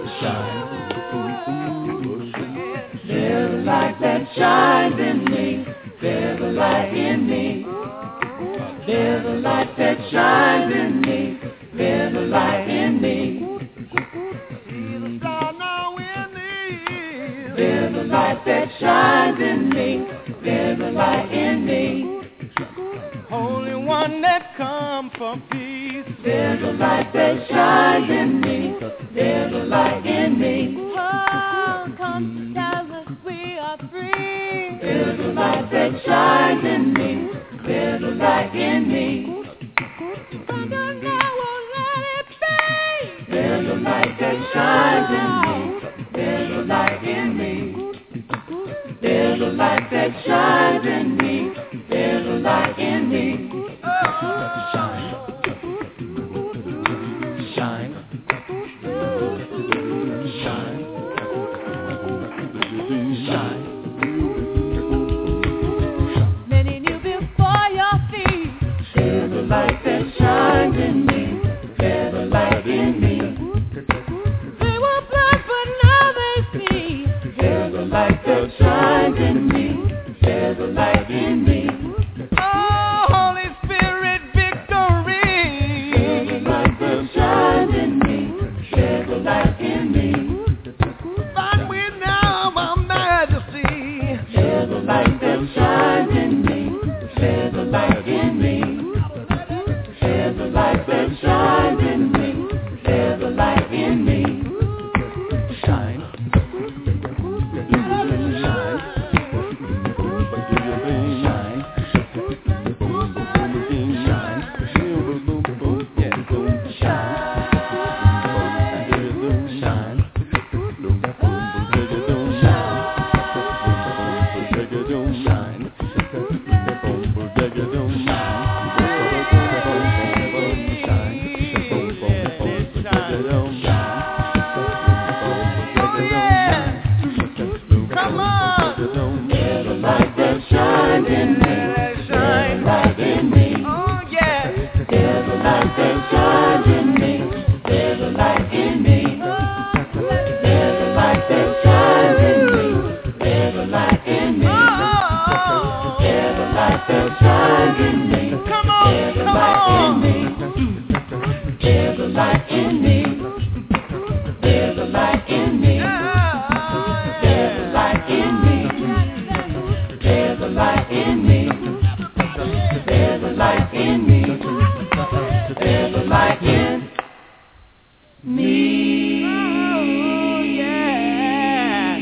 shine. There's a light that shines in me. There's a light in me. There's a light that shines in me. There's a light in me. There's a light that shines in me. There's a light in me. Holy One that comes from peace. There's a light that shines in me. There's a light in me. Oh, come to tell us we are free. There's a light that shines in me. There's a light in me. But I won't let it be. There's a light that shines in me. There's a light in me. There's a light that shines in me. There's a light in me. Shine. Shine. Shine. Shine. Many knew before your feet. There's a light that shines in me. There's a light in me. They were blind, but now they see. There's a light that shines in me. There's a light in me. Oh, Holy Spirit, victory. There's a light that shines in me. There's a light in me. Find we now, my majesty. There's a light that shines in me. There's a light in me. There's a light that shines in me. There's a light in me. Shine. Come on. There's a light that shines in me. There's a light in me. Oh, yeah. There's a light that shines in me. There's a light in me. There's a light that shines in me. There's a light in me. There's a light that shines in me. Come on, There's a come light in on. me. There's a light in me. There's a light in me. There's a light in me. There's a light in me. There's a light in me. There's a light in me. Oh, yeah.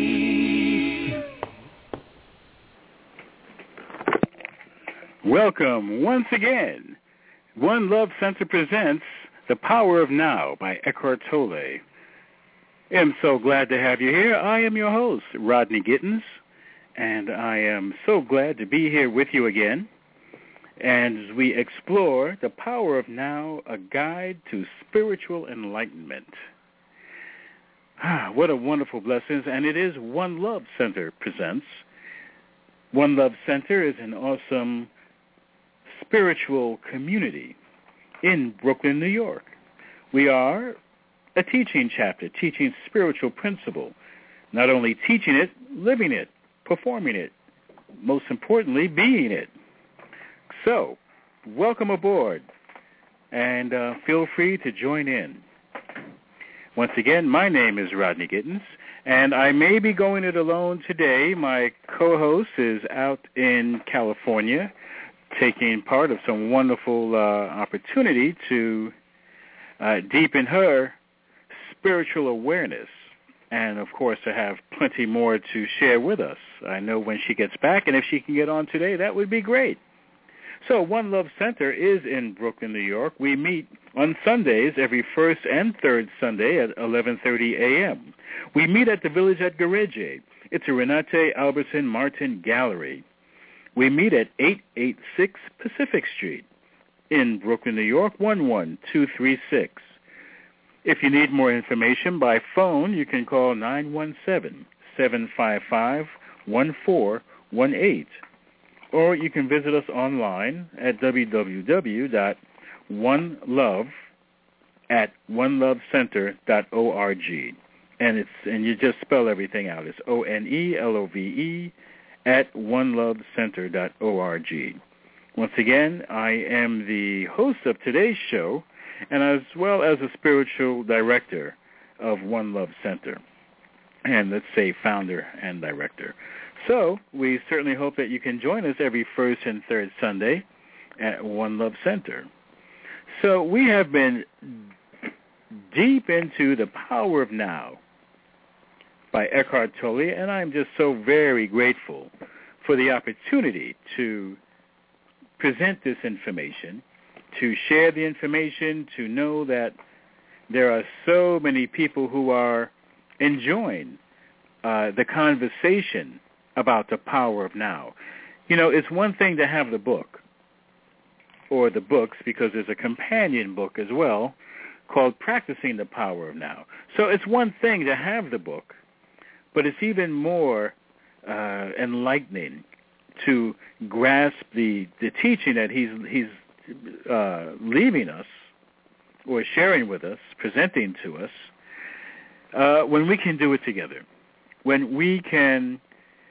Welcome once again. One Love Center presents The Power of Now by Eckhart Tolle. I'm so glad to have you here. I am your host, Rodney Gittins, and I am so glad to be here with you again. And as we explore The Power of Now, a guide to spiritual enlightenment. What a wonderful blessing. And it is One Love Center presents. One Love Center is an awesome spiritual community in Brooklyn, New York. We are a teaching chapter, teaching spiritual principle, not only teaching it, living it, performing it, most importantly, being it. So, welcome aboard, and feel free to join in. Once again, my name is Rodney Gittins, and I may be going it alone today. My co-host is out in California, taking part of some wonderful opportunity to deepen her spiritual awareness, and of course to have plenty more to share with us. I know when she gets back, and if she can get on today, that would be great. So One Love Center is in Brooklyn, New York. We meet on Sundays every first and third Sunday at 11:30 a.m. We meet at the Village at Gareje. It's a Renate Albertson Martin Gallery. We meet at 886 Pacific Street in Brooklyn, New York, 11236. If you need more information by phone, you can call 917-755-1418. Or you can visit us online at www.onelove, at onelovecenter.org. And you just spell everything out. It's ONELOVE at onelovecenter.org. Once again, I am the host of today's show, and as well as a spiritual director of One Love Center, and let's say founder and director. So we certainly hope that you can join us every first and third Sunday at One Love Center. So we have been deep into The Power of Now by Eckhart Tolle, and I'm just so very grateful for the opportunity to present this information, to share the information, to know that there are so many people who are enjoying the conversation about the power of now. You know, it's one thing to have the book, or the books, because there's a companion book as well called Practicing the Power of Now. So it's one thing to have the book, but it's even more enlightening to grasp the teaching that he's leaving us, or sharing with us, presenting to us, when we can do it together, when we can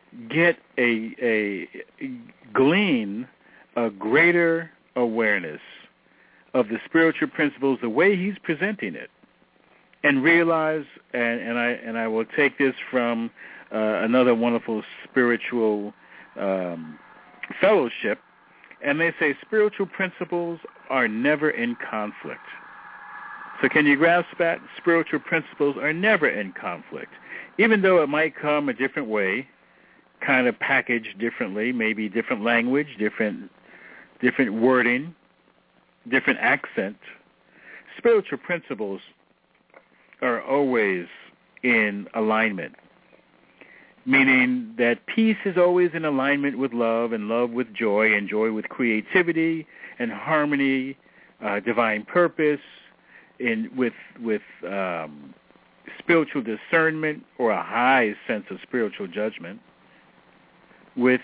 glean a greater awareness of the spiritual principles the way he's presenting it, and realize, and I will take this from another wonderful spiritual fellowship, and they say spiritual principles are never in conflict. So can you grasp that? Spiritual principles are never in conflict. Even though it might come a different way, kind of packaged differently, maybe different language, different wording, different accent, spiritual principles are always in alignment, meaning that peace is always in alignment with love, and love with joy, and joy with creativity and harmony, divine purpose, with spiritual discernment, or a high sense of spiritual judgment, with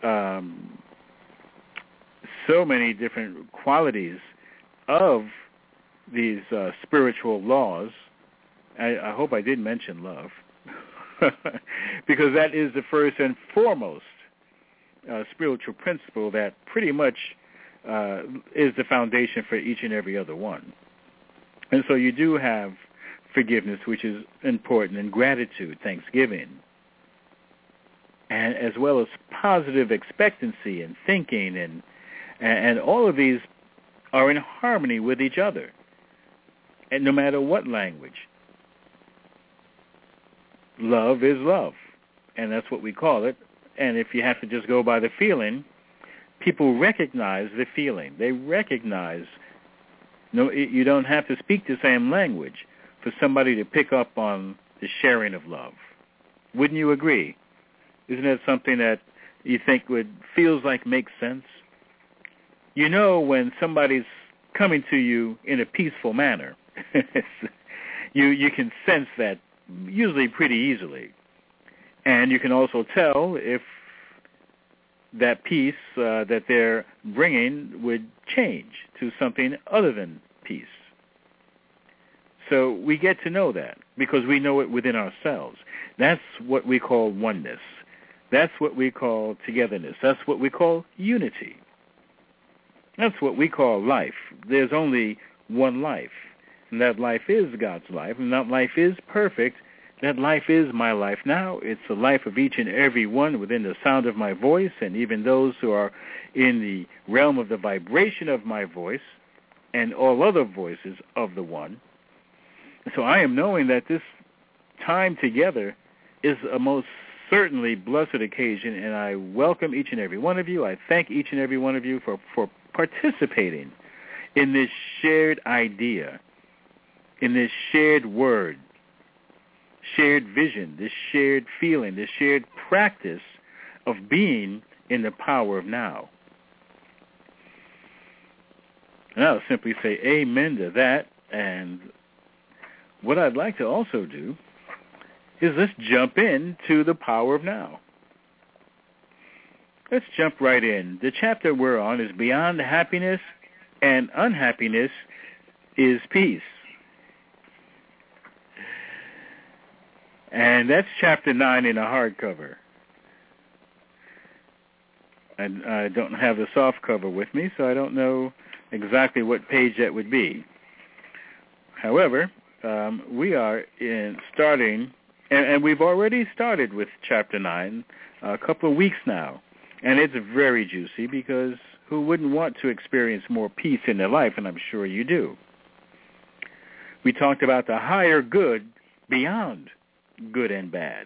so many different qualities of these spiritual laws. I hope I did mention love, because that is the first and foremost spiritual principle that pretty much is the foundation for each and every other one. And so you do have forgiveness, which is important, and gratitude, thanksgiving, and as well as positive expectancy and thinking, and all of these are in harmony with each other, and no matter what language. Love is love, and that's what we call it. And if you have to just go by the feeling, people recognize the feeling. They recognize. No, you don't have to speak the same language for somebody to pick up on the sharing of love. Wouldn't you agree? Isn't that something that you think feels like makes sense? You know when somebody's coming to you in a peaceful manner. You can sense that usually pretty easily. And you can also tell if that peace that they're bringing would change to something other than peace. So we get to know that because we know it within ourselves. That's what we call oneness. That's what we call togetherness. That's what we call unity. That's what we call life. There's only one life, and that life is God's life, and that life is perfect. That life is my life now. It's the life of each and every one within the sound of my voice, and even those who are in the realm of the vibration of my voice and all other voices of the one. So I am knowing that this time together is a most certainly blessed occasion, and I welcome each and every one of you. I thank each and every one of you for participating in this shared idea, in this shared word, shared vision, this shared feeling, this shared practice of being in the power of now. And I'll simply say amen to that. And what I'd like to also do is let's jump into the power of now. Let's jump right in. The chapter we're on is Beyond Happiness and Unhappiness is Peace. And that's chapter 9 in a hardcover. And I don't have the soft cover with me, so I don't know exactly what page that would be. However, we are starting, and we've already started with chapter 9 a couple of weeks now. And it's very juicy because who wouldn't want to experience more peace in their life? And I'm sure you do. We talked about the higher good beyond good and bad.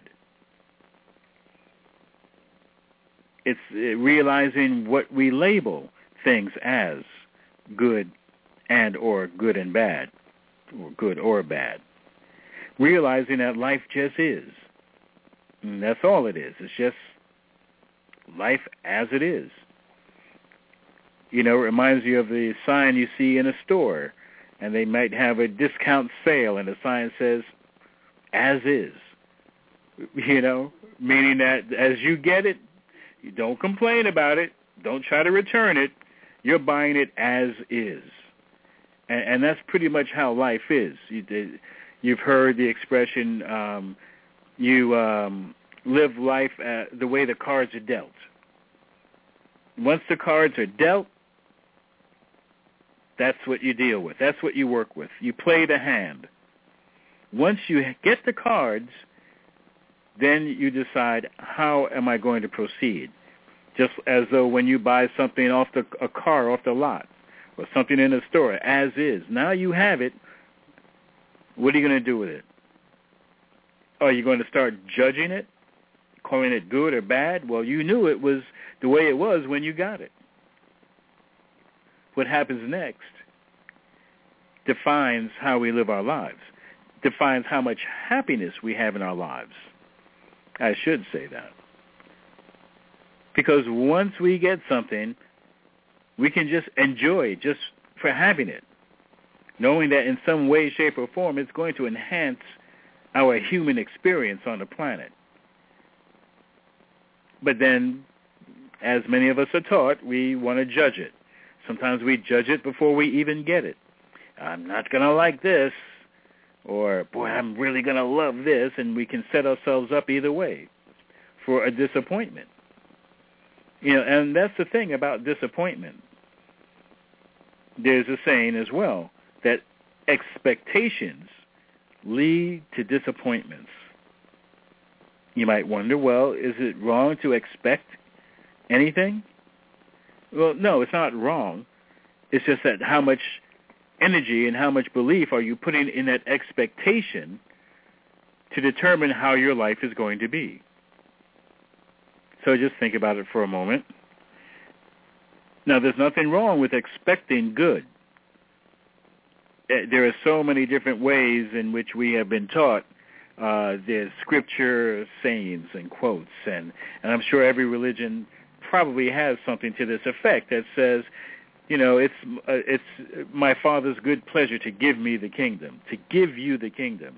It's realizing what we label things as good and or good and bad, or good or bad. Realizing that life just is. And that's all it is. It's just life as it is. You know, it reminds you of the sign you see in a store, and they might have a discount sale, and the sign says, as is. You know, meaning that as you get it, you don't complain about it, don't try to return it, you're buying it as is. And that's pretty much how life is. You've heard the expression, you live life the way the cards are dealt. Once the cards are dealt, that's what you deal with. That's what you work with. You play the hand. Once you get the cards, then you decide, how am I going to proceed? Just as though when you buy something a car off the lot, or something in a store, as is. Now you have it. What are you going to do with it? Are you going to start judging it, calling it good or bad? Well, you knew it was the way it was when you got it. What happens next defines how we live our lives, defines how much happiness we have in our lives. I should say that. Because once we get something, we can just enjoy just for having it, knowing that in some way, shape, or form it's going to enhance our human experience on the planet. But then, as many of us are taught, we want to judge it. Sometimes we judge it before we even get it. I'm not going to like this, or, boy, I'm really going to love this, and we can set ourselves up either way for a disappointment. You know, and that's the thing about disappointment. There's a saying as well that expectations lead to disappointments. You might wonder, well, is it wrong to expect anything? Well, no, it's not wrong. It's just that how much energy and how much belief are you putting in that expectation to determine how your life is going to be. So just think about it for a moment. Now, there's nothing wrong with expecting good. There are so many different ways in which we have been taught. There's scripture sayings and quotes, and I'm sure every religion probably has something to this effect that says, you know, it's my Father's good pleasure to give me the kingdom, to give you the kingdom,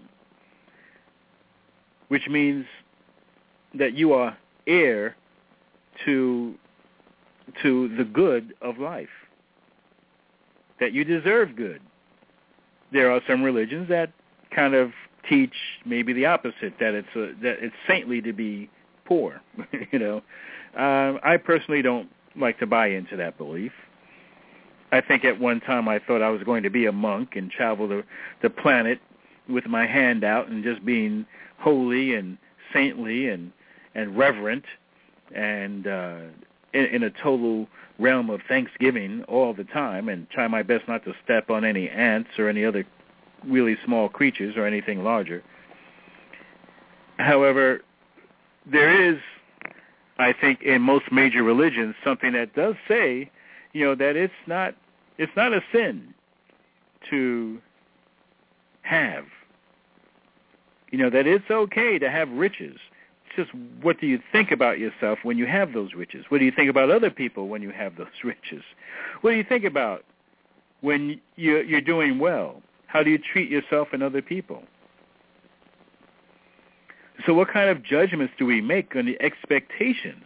which means that you are heir to the good of life, that you deserve good. There are some religions that kind of teach maybe the opposite, that it's saintly to be poor. You know, I personally don't like to buy into that belief. I think at one time I thought I was going to be a monk and travel the planet with my hand out and just being holy and saintly and reverent and in a total realm of thanksgiving all the time, and try my best not to step on any ants or any other really small creatures or anything larger. However, there is, I think, in most major religions, something that does say, you know, that it's not a sin to have. You know, that it's okay to have riches. It's just, what do you think about yourself when you have those riches? What do you think about other people when you have those riches? What do you think about when you're doing well? How do you treat yourself and other people? So what kind of judgments do we make on the expectations?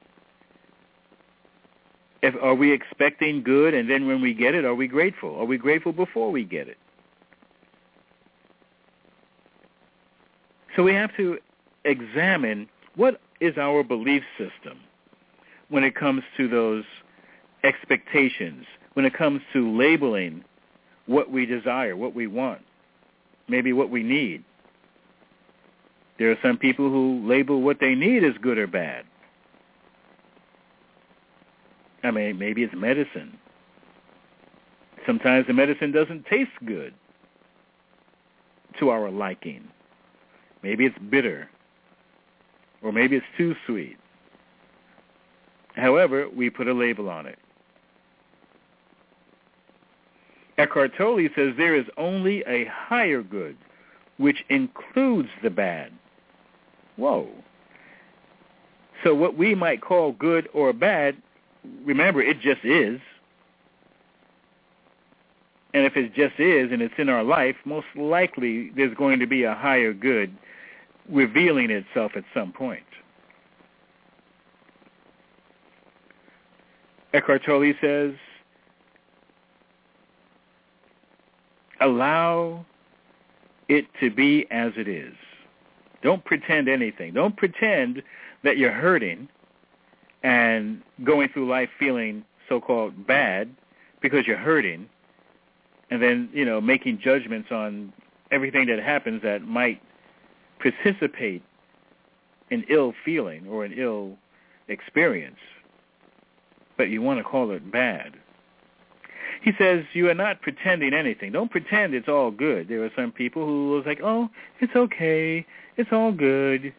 Are we expecting good, and then when we get it, are we grateful? Are we grateful before we get it? So we have to examine what is our belief system when it comes to those expectations, when it comes to labeling what we desire, what we want, maybe what we need. There are some people who label what they need as good or bad. I mean, maybe it's medicine. Sometimes the medicine doesn't taste good to our liking. Maybe it's bitter, or maybe it's too sweet. However, we put a label on it. Eckhart Tolle says there is only a higher good, which includes the bad. Whoa. So what we might call good or bad, remember, it just is. And if it just is and it's in our life, most likely there's going to be a higher good revealing itself at some point. Eckhart Tolle says, allow it to be as it is. Don't pretend anything. Don't pretend that you're hurting and going through life feeling so-called bad because you're hurting, and then, making judgments on everything that happens that might precipitate an ill feeling or an ill experience. But you want to call it bad. He says you are not pretending anything. Don't pretend it's all good. There are some people who was like, oh, it's okay. It's all good.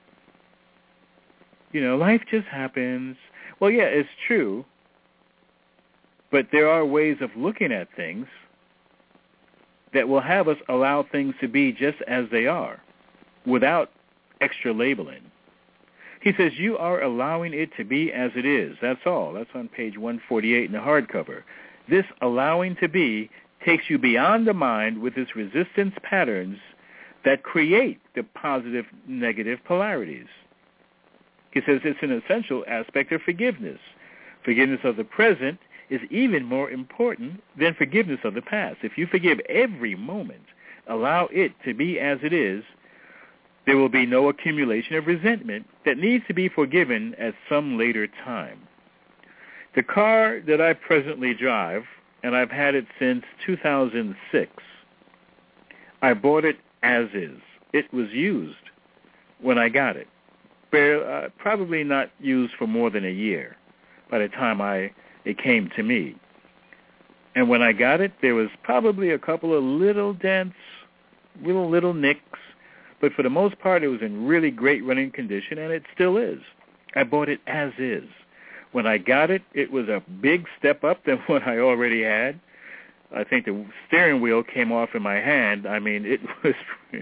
Life just happens. Well, yeah, it's true. But there are ways of looking at things that will have us allow things to be just as they are without extra labeling. He says you are allowing it to be as it is. That's all. That's on page 148 in the hardcover. This allowing to be takes you beyond the mind with its resistance patterns that create the positive-negative polarities. He says it's an essential aspect of forgiveness. Forgiveness of the present is even more important than forgiveness of the past. If you forgive every moment, allow it to be as it is, there will be no accumulation of resentment that needs to be forgiven at some later time. The car that I presently drive, and I've had it since 2006, I bought it as is. It was used when I got it. Probably not used for more than a year by the time it came to me. And when I got it, there was probably a couple of little dents, little nicks, but for the most part, it was in really great running condition, and it still is. I bought it as is. When I got it, it was a big step up than what I already had. I think the steering wheel came off in my hand. I mean, it was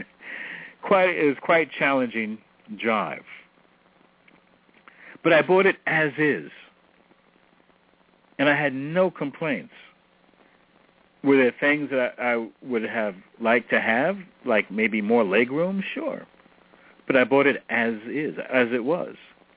quite challenging drive. But I bought it as is, and I had no complaints. Were there things that I would have liked to have, like maybe more legroom? Sure. But I bought it as is, as it was.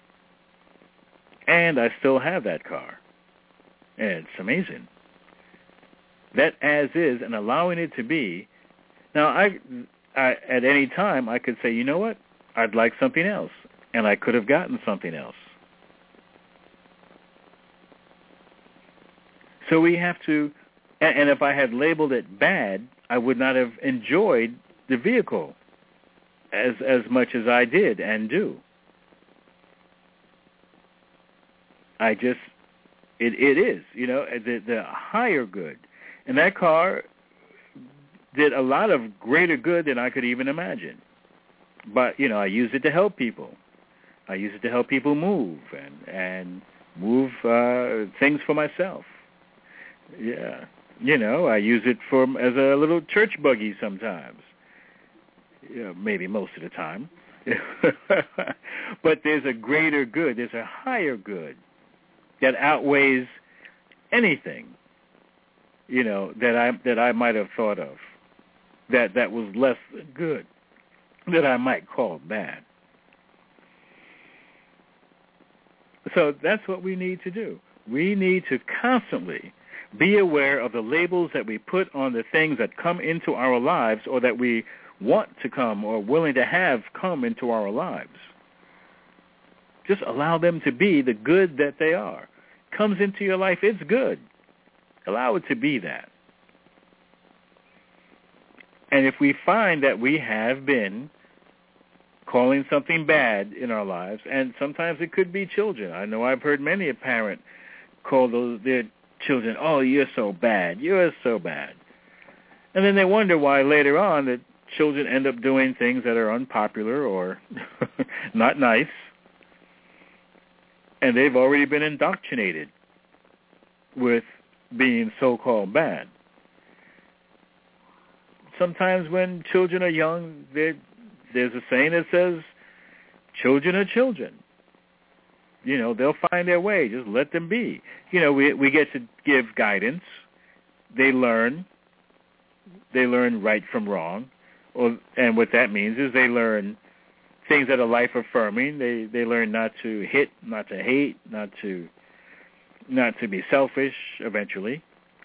And I still have that car. And it's amazing. That as is and allowing it to be. Now, I at any time, I could say, you know what? I'd like something else. And I could have gotten something else. So we have to, and if I had labeled it bad, I would not have enjoyed the vehicle as much as I did and do. It is, the higher good. And that car did a lot of greater good than I could even imagine. But, I use it to help people. I use it to help people move and move things for myself. Yeah. I use it as a little church buggy sometimes. Maybe most of the time. But there's a greater good. There's a higher good that outweighs anything, that I might have thought of that was less good, that I might call bad. So that's what we need to do. We need to constantly be aware of the labels that we put on the things that come into our lives or that we want to come or willing to have come into our lives. Just allow them to be the good that they are. Comes into your life, it's good. Allow it to be that. And if we find that we have been calling something bad in our lives, and sometimes it could be children. I know I've heard many a parent call their children, "Oh, you're so bad. You're so bad." And then they wonder why later on the children end up doing things that are unpopular or not nice. And they've already been indoctrinated with being so-called bad. Sometimes when children are young, there's a saying that says, children are children. You know, they'll find their way. Just let them be. You know, we get to give guidance. They learn right from wrong. And what that means is they learn things that are life-affirming. They learn not to hit, not to hate, not to be selfish eventually.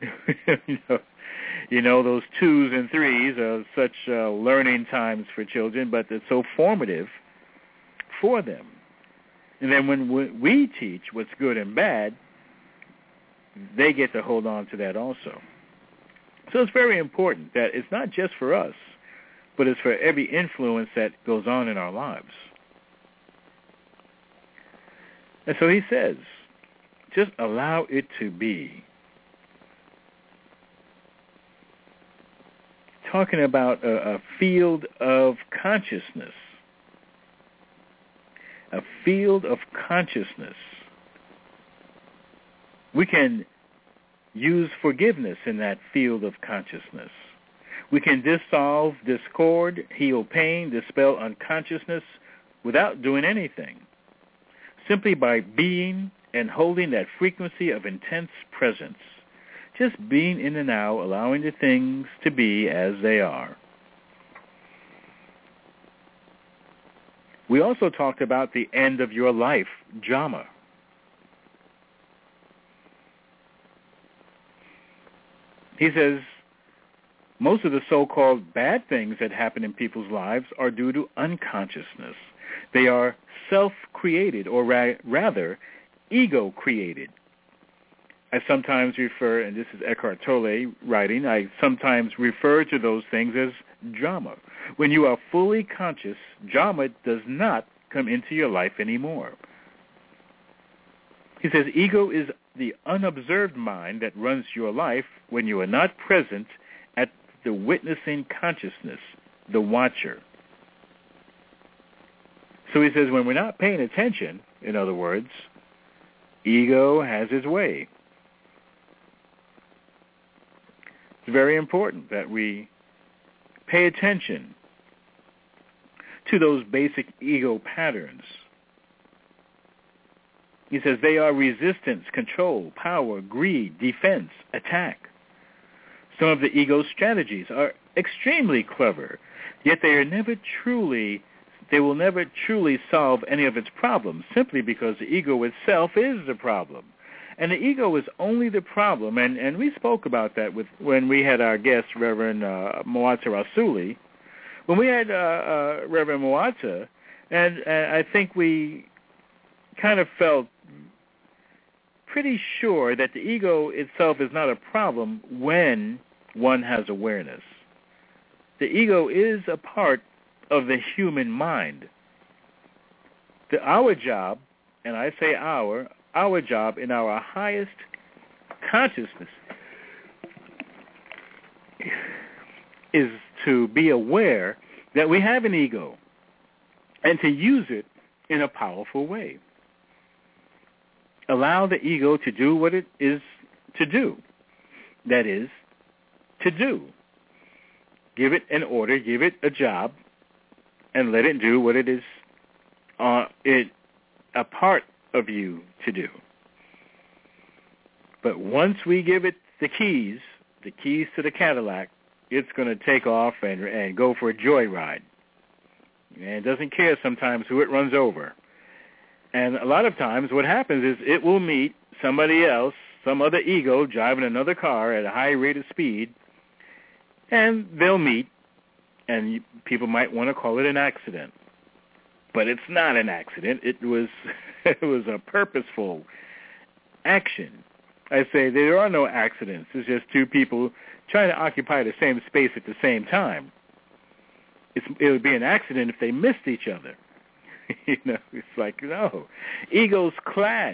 You know, those 2s and 3s are such learning times for children, but it's so formative for them. And then when we teach what's good and bad, they get to hold on to that also. So it's very important that it's not just for us, but it's for every influence that goes on in our lives. And so he says, just allow it to be. Talking about a field of consciousness. A field of consciousness. We can use forgiveness in that field of consciousness. We can dissolve discord, heal pain, dispel unconsciousness without doing anything. Simply by being and holding that frequency of intense presence. Just being in the now, allowing the things to be as they are. We also talked about the end of your life, Jama. He says, most of the so-called bad things that happen in people's lives are due to unconsciousness. They are self-created, or rather, ego-created. I sometimes refer, and this is Eckhart Tolle writing, I sometimes refer to those things as Jama. When you are fully conscious, Jama does not come into your life anymore. He says, ego is the unobserved mind that runs your life when you are not present at the witnessing consciousness, the watcher. So he says, when we're not paying attention, in other words, ego has its way. It's very important that we pay attention to those basic ego patterns. He says they are resistance, control, power, greed, defense, attack. Some of the ego strategies are extremely clever, yet they will never truly solve any of its problems, simply because the ego itself is the problem. And the ego is only the problem, and we spoke about that when we had our guest, Reverend Moata Rasuli. When we had Reverend Moata, and I think we kind of felt pretty sure that the ego itself is not a problem when one has awareness. The ego is a part of the human mind. Our job, and I say our job in our highest consciousness is to be aware that we have an ego and to use it in a powerful way. Allow the ego to do what it is to do. That is, to do. Give it an order, give it a job, and let it do what it is a part of you to do. But once we give it the keys to the Cadillac, it's going to take off and go for a joyride. And it doesn't care sometimes who it runs over. And a lot of times what happens is it will meet somebody else, some other ego driving another car at a high rate of speed, and they'll meet, and people might want to call it an accident. But it's not an accident. It was a purposeful action. I say there are no accidents. It's just two people trying to occupy the same space at the same time. It would be an accident if they missed each other. It's like, no. Egos clash.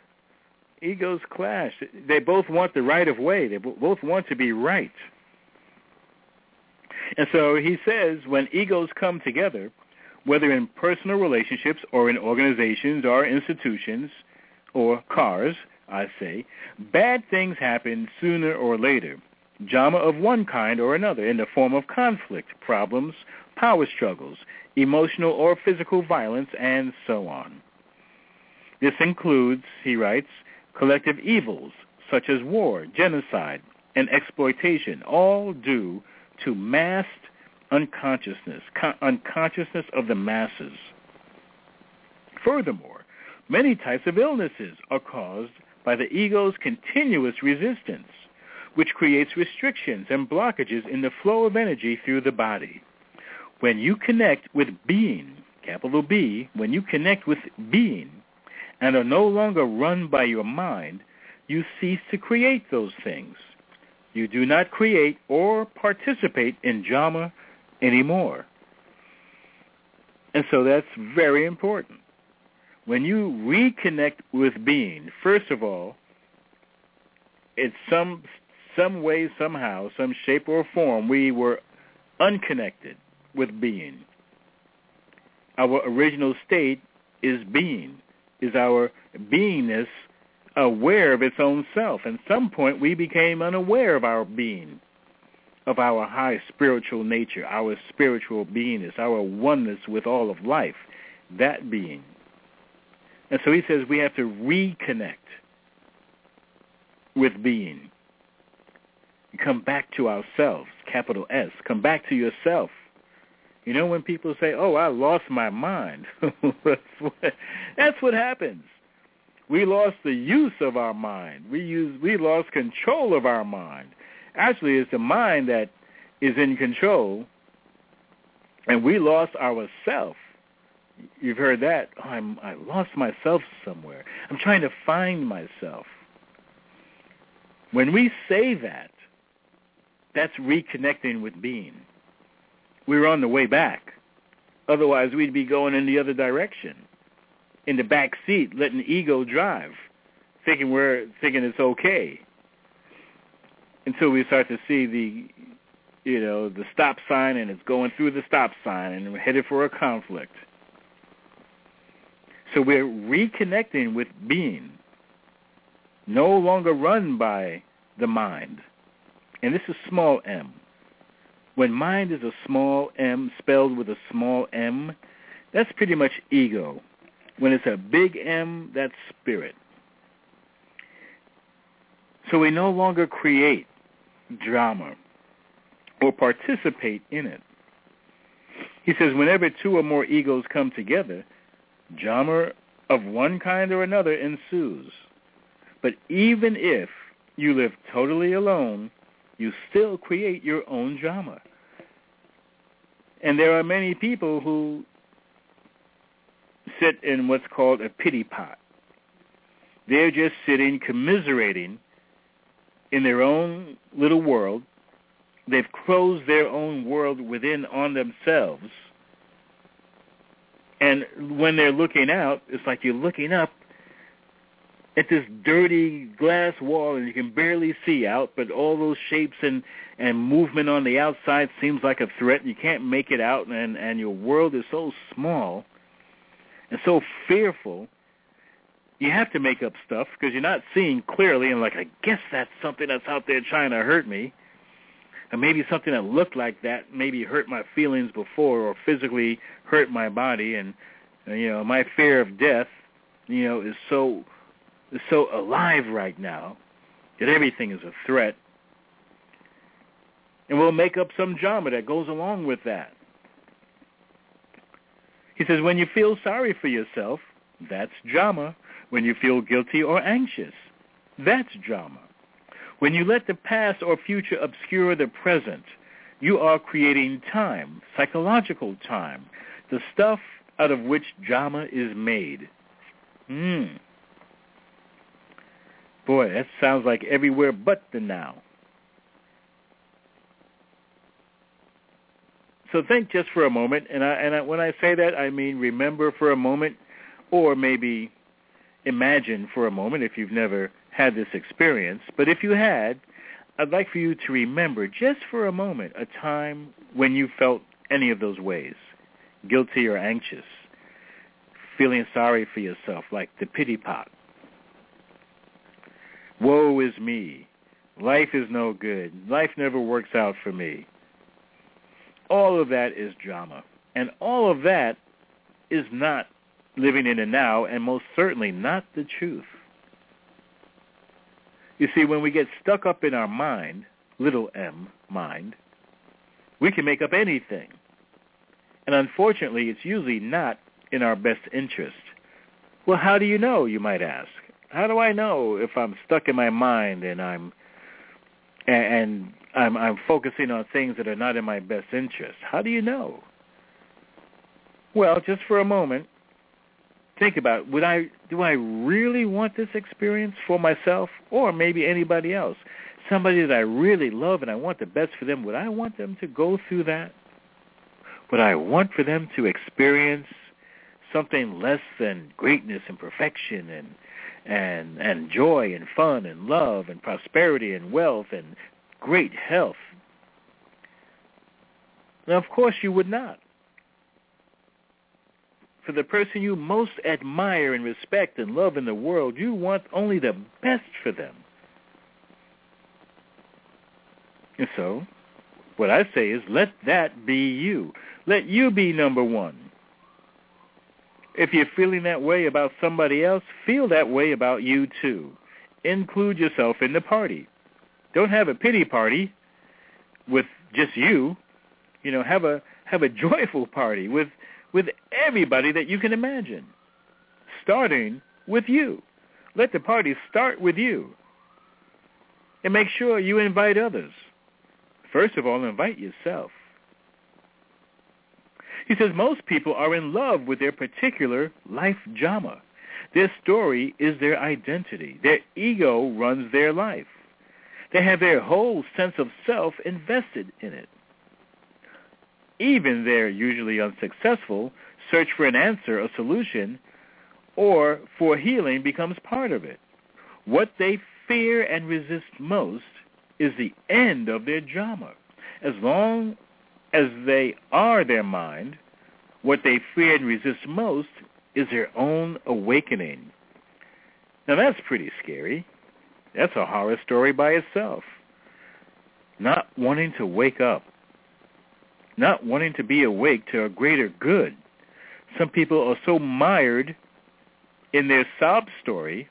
They both want the right of way. They both want to be right. And so he says when egos come together, whether in personal relationships or in organizations or institutions or cars, I say, bad things happen sooner or later. Drama of one kind or another in the form of conflict, problems, power struggles, emotional or physical violence, and so on. This includes, he writes, collective evils such as war, genocide, and exploitation, all due to masked unconsciousness of the masses. Furthermore, many types of illnesses are caused by the ego's continuous resistance, which creates restrictions and blockages in the flow of energy through the body. When you connect with being, capital B, when you connect with being and are no longer run by your mind, you cease to create those things. You do not create or participate in drama anymore. And so that's very important. When you reconnect with being, first of all, it's some way, somehow, some shape or form, we were unconnected with being. Our original state is being, is our beingness aware of its own self. At some point, we became unaware of our being, of our high spiritual nature, our spiritual beingness, our oneness with all of life, that being. And so he says we have to reconnect with being. Come back to ourselves, capital S. Come back to yourself. You know, when people say, oh, I lost my mind, that's what happens. We lost the use of our mind. We lost control of our mind. Actually, it's the mind that is in control, and we lost ourself. You've heard that. Oh, I lost myself somewhere. I'm trying to find myself. When we say that, that's reconnecting with being. We're on the way back. Otherwise, we'd be going in the other direction, in the back seat, letting ego drive, thinking it's okay. Until we start to see the stop sign, and it's going through the stop sign, and we're headed for a conflict. So we're reconnecting with being, no longer run by the mind. And this is small m. When mind is a small m, spelled with a small m, that's pretty much ego. When it's a big M, that's spirit. So we no longer create drama or participate in it. He says whenever two or more egos come together, drama of one kind or another ensues. But even if you live totally alone, you still create your own drama. And there are many people who sit in what's called a pity pot. They're just sitting, commiserating in their own little world. They've closed their own world within on themselves. And when they're looking out, it's like you're looking up at this dirty glass wall and you can barely see out, but all those shapes and movement on the outside seems like a threat, and you can't make it out, and your world is so small and so fearful. You have to make up stuff because you're not seeing clearly, and like, I guess that's something that's out there trying to hurt me. And maybe something that looked like that maybe hurt my feelings before or physically hurt my body. And, my fear of death, is so alive right now that everything is a threat. And we'll make up some drama that goes along with that. He says, when you feel sorry for yourself, that's drama. When you feel guilty or anxious, that's drama. When you let the past or future obscure the present, You are creating time, psychological time, the stuff out of which drama is made. Boy, that sounds like everywhere but the now. So think just for a moment, and when I say that, I mean remember for a moment, or maybe imagine for a moment if you've never had this experience. But if you had, I'd like for you to remember just for a moment a time when you felt any of those ways, guilty or anxious, feeling sorry for yourself, like the pity pot. Woe is me. Life is no good. Life never works out for me. All of that is drama. And all of that is not living in the now, and most certainly not the truth. You see, when we get stuck up in our mind, little m, mind, we can make up anything. And unfortunately, it's usually not in our best interest. Well, how do you know, you might ask? How do I know if I'm stuck in my mind and I'm focusing on things that are not in my best interest? How do you know? Well, just for a moment, think about, do I really want this experience for myself or maybe anybody else? Somebody that I really love and I want the best for them, would I want them to go through that? Would I want for them to experience something less than greatness and perfection and joy and fun and love and prosperity and wealth and great health? Now, of course you would not. For the person you most admire and respect and love in the world, you want only the best for them. And so, what I say is, let that be you. Let you be number one. If you're feeling that way about somebody else, feel that way about you too. Include yourself in the party. Don't have a pity party with just you. You know, have a joyful party with everybody that you can imagine, starting with you. Let the party start with you. And make sure you invite others. First of all, invite yourself. He says most people are in love with their particular life drama. Their story is their identity. Their ego runs their life. They have their whole sense of self invested in it. Even their usually unsuccessful search for an answer, a solution, or for healing becomes part of it. What they fear and resist most is the end of their drama. As long as they are their mind, what they fear and resist most is their own awakening. Now that's pretty scary. That's a horror story by itself. Not wanting to wake up. Not wanting to be awake to a greater good. Some people are so mired in their sob story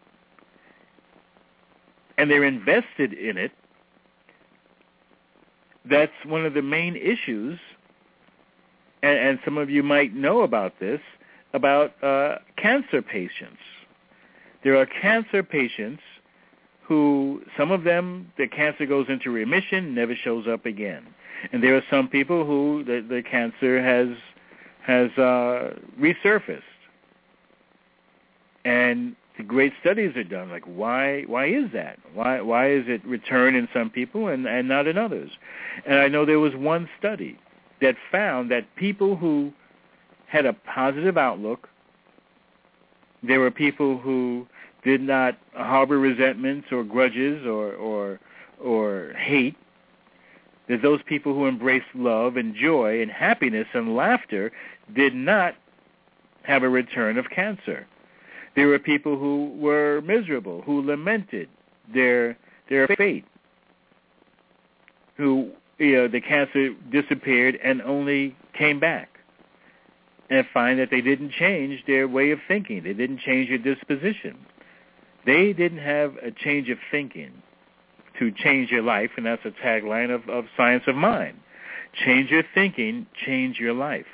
and they're invested in it. That's one of the main issues, and some of you might know about this, about cancer patients. There are cancer patients who, some of them, the cancer goes into remission, never shows up again. And there are some people who the cancer has resurfaced. And the great studies are done. Like, why is that? Why is it returned in some people and not in others? And I know there was one study that found that people who had a positive outlook, there were people who did not harbor resentments or grudges or hate, that those people who embraced love and joy and happiness and laughter did not have a return of cancer. There were people who were miserable, who lamented their fate, who, the cancer disappeared and only came back, and find that they didn't change their way of thinking. They didn't change their disposition. They didn't have a change of thinking to change your life, and that's a tagline of Science of Mind. Change your thinking, change your life.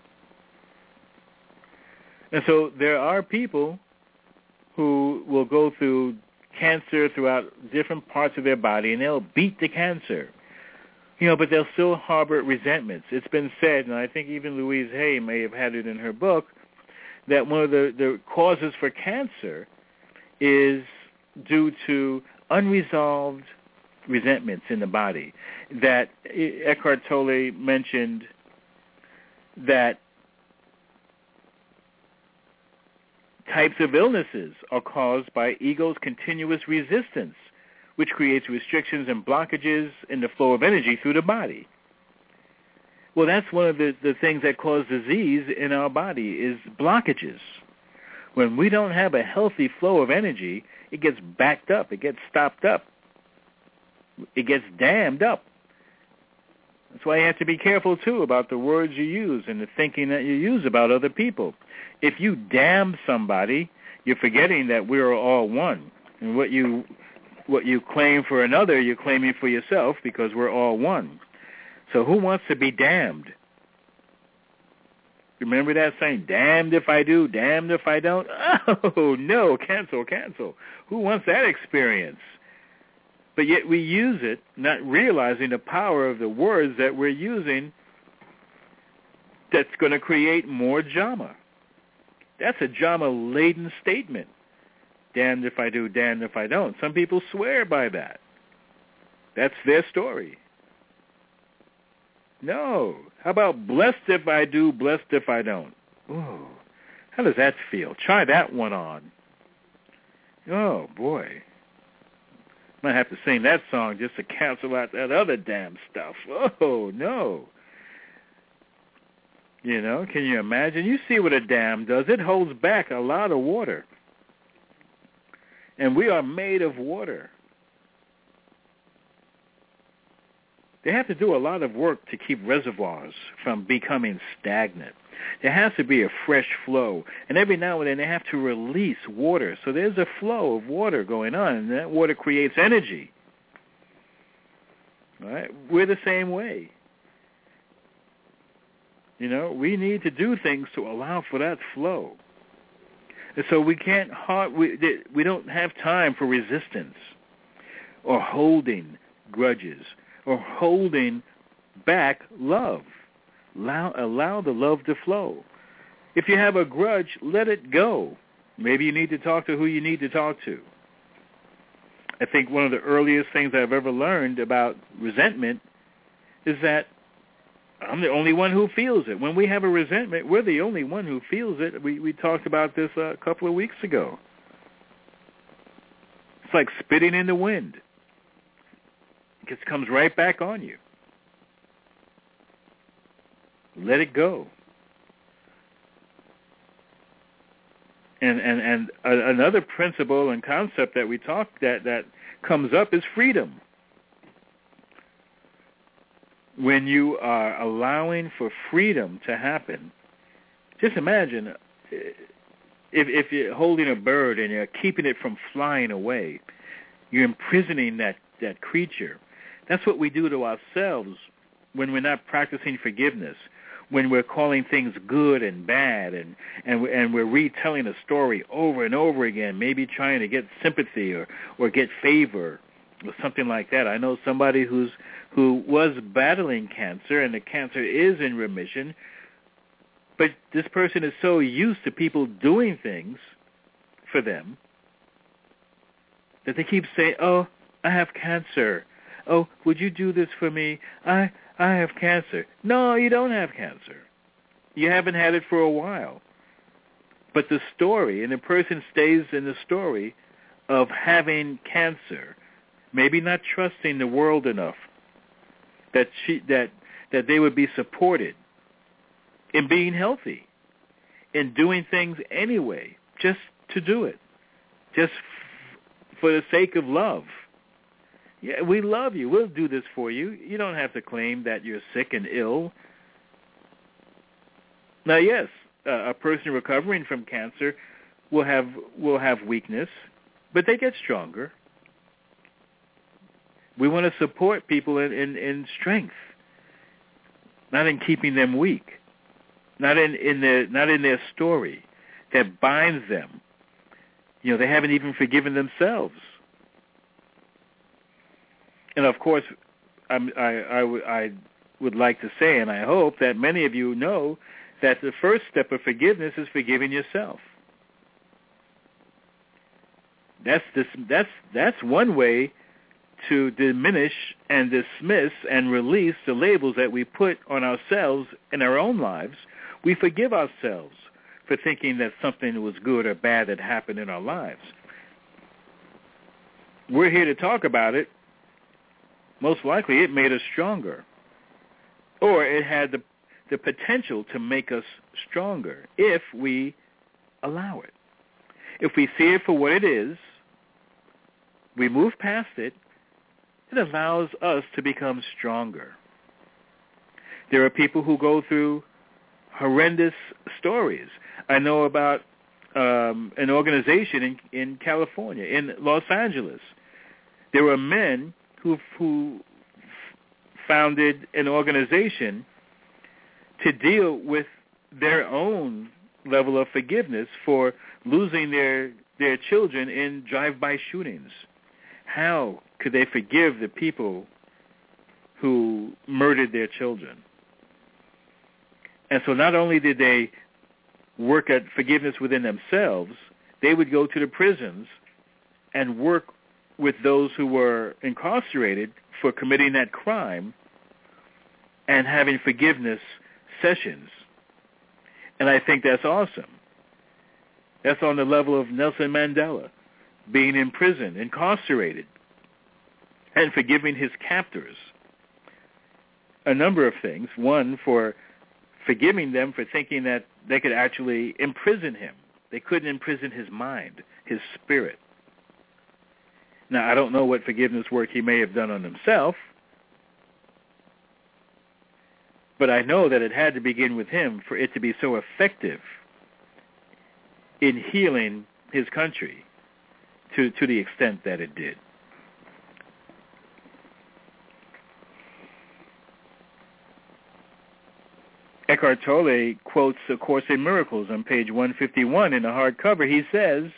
And so there are people who will go through cancer throughout different parts of their body, and they'll beat the cancer. But they'll still harbor resentments. It's been said, and I think even Louise Hay may have had it in her book, that one of the causes for cancer is due to unresolved resentments in the body. That Eckhart Tolle mentioned that types of illnesses are caused by ego's continuous resistance, which creates restrictions and blockages in the flow of energy through the body. Well, that's one of the things that cause disease in our body is blockages. When we don't have a healthy flow of energy, it gets backed up, it gets stopped up, it gets dammed up. That's why you have to be careful, too, about the words you use and the thinking that you use about other people. If you damn somebody, you're forgetting that we're all one. And what you claim for another, you're claiming for yourself because we're all one. So who wants to be damned? Remember that saying, damned if I do, damned if I don't? Oh, no, cancel. Who wants that experience? But yet we use it, not realizing the power of the words that we're using that's going to create more drama. That's a drama-laden statement. Damned if I do, damned if I don't. Some people swear by that. That's their story. No. How about blessed if I do, blessed if I don't? Ooh, how does that feel? Try that one on. Oh, boy. Might have to sing that song just to cancel out that other damn stuff. Oh, no. Can you imagine? You see what a dam does. It holds back a lot of water. And we are made of water. They have to do a lot of work to keep reservoirs from becoming stagnant. There has to be a fresh flow. And every now and then they have to release water. So there's a flow of water going on, and that water creates energy. All right? We're the same way. We need to do things to allow for that flow. And so we don't have time for resistance or holding grudges or holding back love. Allow the love to flow. If you have a grudge, let it go. Maybe you need to talk to who you need to talk to. I think one of the earliest things I've ever learned about resentment is that I'm the only one who feels it. When we have a resentment, we're the only one who feels it. We talked about this a couple of weeks ago. It's like spitting in the wind. It just comes right back on you. Let it go. And another principle and concept that we talked that comes up is freedom. When you are allowing for freedom to happen, just imagine if you're holding a bird and you're keeping it from flying away, you're imprisoning that creature. That's what we do to ourselves when we're not practicing forgiveness, when we're calling things good and bad, and we're retelling a story over and over again, maybe trying to get sympathy or get favor or something like that. I know somebody who was battling cancer, and the cancer is in remission, but this person is so used to people doing things for them that they keep saying, oh, I have cancer. Oh, would you do this for me? I have cancer. No, you don't have cancer. You haven't had it for a while. But the story, and the person stays in the story of having cancer, maybe not trusting the world enough that they would be supported in being healthy, in doing things anyway, just to do it, just for the sake of love. Yeah, we love you. We'll do this for you. You don't have to claim that you're sick and ill. Now, yes, a person recovering from cancer will have weakness, but they get stronger. We want to support people in strength, not in keeping them weak, not in their story that binds them. They haven't even forgiven themselves. And of course, I would like to say, and I hope that many of you know, that the first step of forgiveness is forgiving yourself. That's one way to diminish and dismiss and release the labels that we put on ourselves in our own lives. We forgive ourselves for thinking that something was good or bad that happened in our lives. We're here to talk about it. Most likely it made us stronger, or it had the potential to make us stronger if we allow it. If we see it for what it is, we move past it, it allows us to become stronger. There are people who go through horrendous stories. I know about an organization in California, in Los Angeles. There were men who founded an organization to deal with their own level of forgiveness for losing their children in drive-by shootings. How could they forgive the people who murdered their children? And so not only did they work at forgiveness within themselves, they would go to the prisons and work with those who were incarcerated for committing that crime and having forgiveness sessions. And I think that's awesome. That's on the level of Nelson Mandela, being in prison, incarcerated, and forgiving his captors. A number of things. One, for forgiving them for thinking that they could actually imprison him. They couldn't imprison his mind, his spirit. Now, I don't know what forgiveness work he may have done on himself, but I know that it had to begin with him for it to be so effective in healing his country to the extent that it did. Eckhart Tolle quotes A Course in Miracles on page 151 in the hardcover. He says,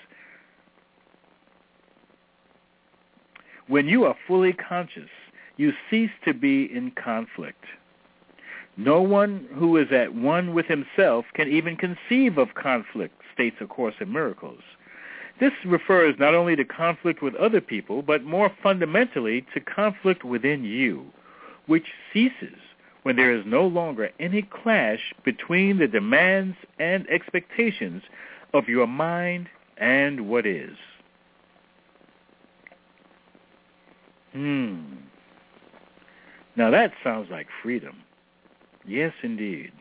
"When you are fully conscious, you cease to be in conflict. No one who is at one with himself can even conceive of conflict," states A Course in Miracles. This refers not only to conflict with other people, but more fundamentally to conflict within you, which ceases when there is no longer any clash between the demands and expectations of your mind and what is. Now that sounds like freedom. Yes, indeed.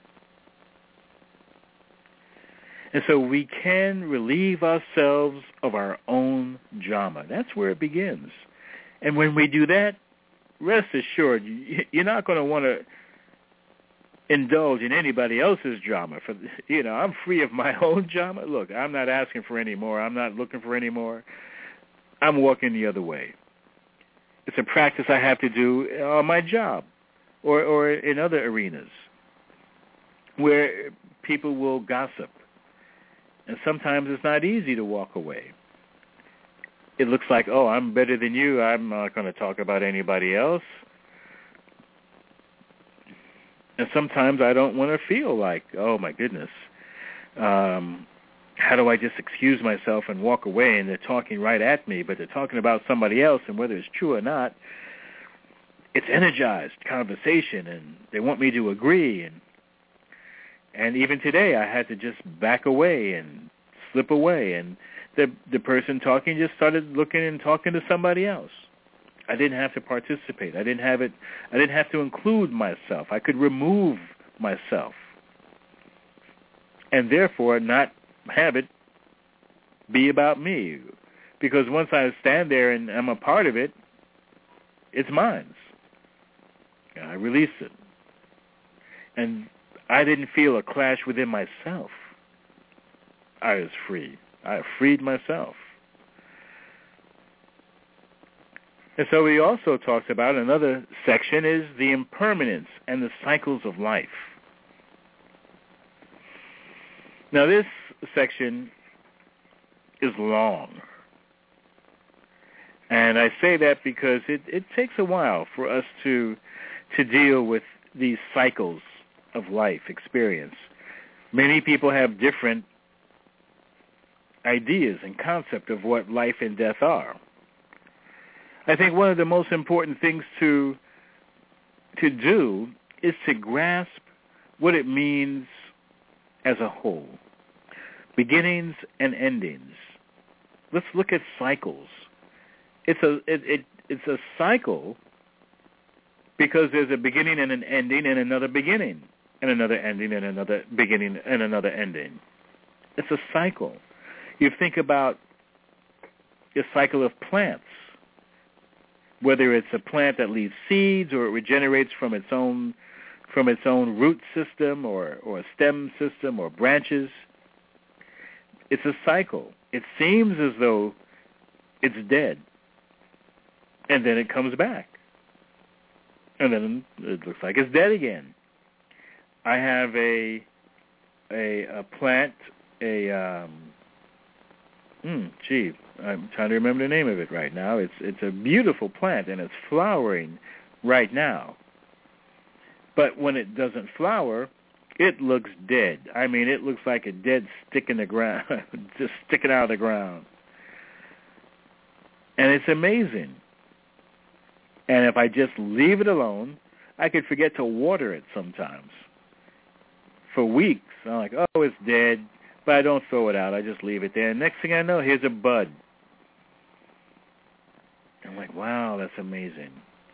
And so we can relieve ourselves of our own drama. That's where it begins. And when we do that, rest assured, you're not going to want to indulge in anybody else's drama. I'm free of my own drama. Look, I'm not asking for any more. I'm not looking for any more. I'm walking the other way. It's a practice I have to do on my job or in other arenas where people will gossip. And sometimes it's not easy to walk away. It looks like, oh, I'm better than you. I'm not going to talk about anybody else. And sometimes I don't want to feel like, oh, my goodness, how do I just excuse myself and walk away? And they're talking right at me, but they're talking about somebody else, and whether it's true or not, it's energized conversation, and they want me to agree. And even today, I had to just back away and slip away, and the person talking just started looking and talking to somebody else. I didn't have to participate. I didn't have to include myself. I could remove myself, and therefore not have it be about me. Because once I stand there and I'm a part of it, it's mine. I release it. And I didn't feel a clash within myself. I was free. I freed myself. And so he also talks about, another section is the impermanence and the cycles of life. Now this section is long. And I say that because it takes a while for us to deal with these cycles of life experience. Many people have different ideas and concept of what life and death are. I think one of the most important things to do is to grasp what it means as a whole. Beginnings and endings. Let's look at cycles. It's a cycle because there's a beginning and an ending and another beginning and another ending and another beginning and another ending. It's a cycle. You think about the cycle of plants, whether it's a plant that leaves seeds or it regenerates from its own root system or a stem system or branches. It's a cycle. It seems as though it's dead, and then it comes back, and then it looks like it's dead again. I have a plant, I'm trying to remember the name of it right now. It's a beautiful plant, and it's flowering right now. But when it doesn't flower, it looks dead. I mean, it looks like a dead stick in the ground, just sticking out of the ground. And it's amazing. And if I just leave it alone, I could forget to water it sometimes. For weeks, I'm like, oh, it's dead. But I don't throw it out. I just leave it there. And next thing I know, here's a bud. I'm like, wow, that's amazing.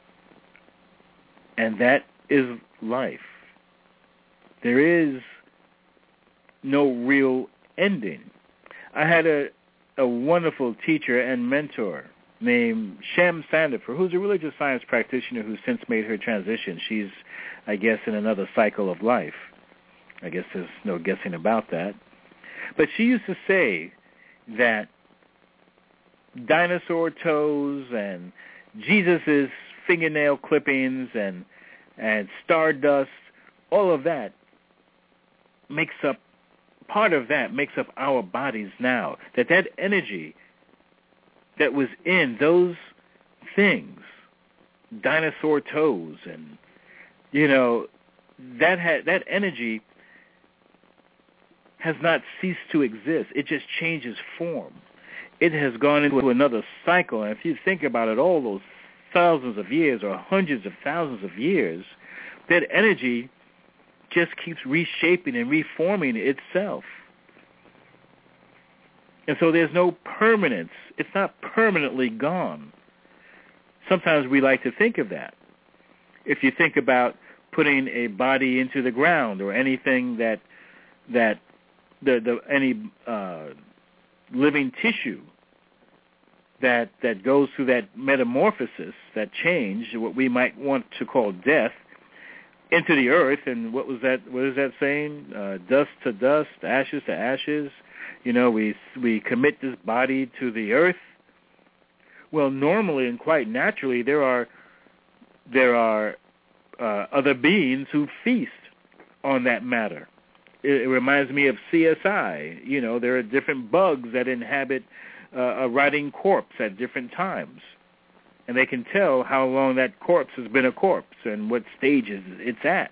And that is life. There is no real ending. I had a wonderful teacher and mentor named Shem Sandifer, who's a religious science practitioner who's since made her transition. She's, I guess, in another cycle of life. I guess there's no guessing about that. But she used to say that dinosaur toes and Jesus' fingernail clippings and stardust, all of that makes up, part of that makes up our bodies now. That energy that was in those things, dinosaur toes, and, that energy has not ceased to exist. It just changes form. It has gone into another cycle. And if you think about it, all those thousands of years or hundreds of thousands of years, that energy just keeps reshaping and reforming itself. And so there's no permanence. It's not permanently gone. Sometimes we like to think of that. If you think about putting a body into the ground or anything that any living tissue that goes through that metamorphosis, that change, what we might want to call death, into the earth, and what is that saying? Dust to dust, ashes to ashes. We commit this body to the earth. Well, normally and quite naturally, there are other beings who feast on that matter. It reminds me of CSI. There are different bugs that inhabit a rotting corpse at different times. And they can tell how long that corpse has been a corpse and what stages it's at.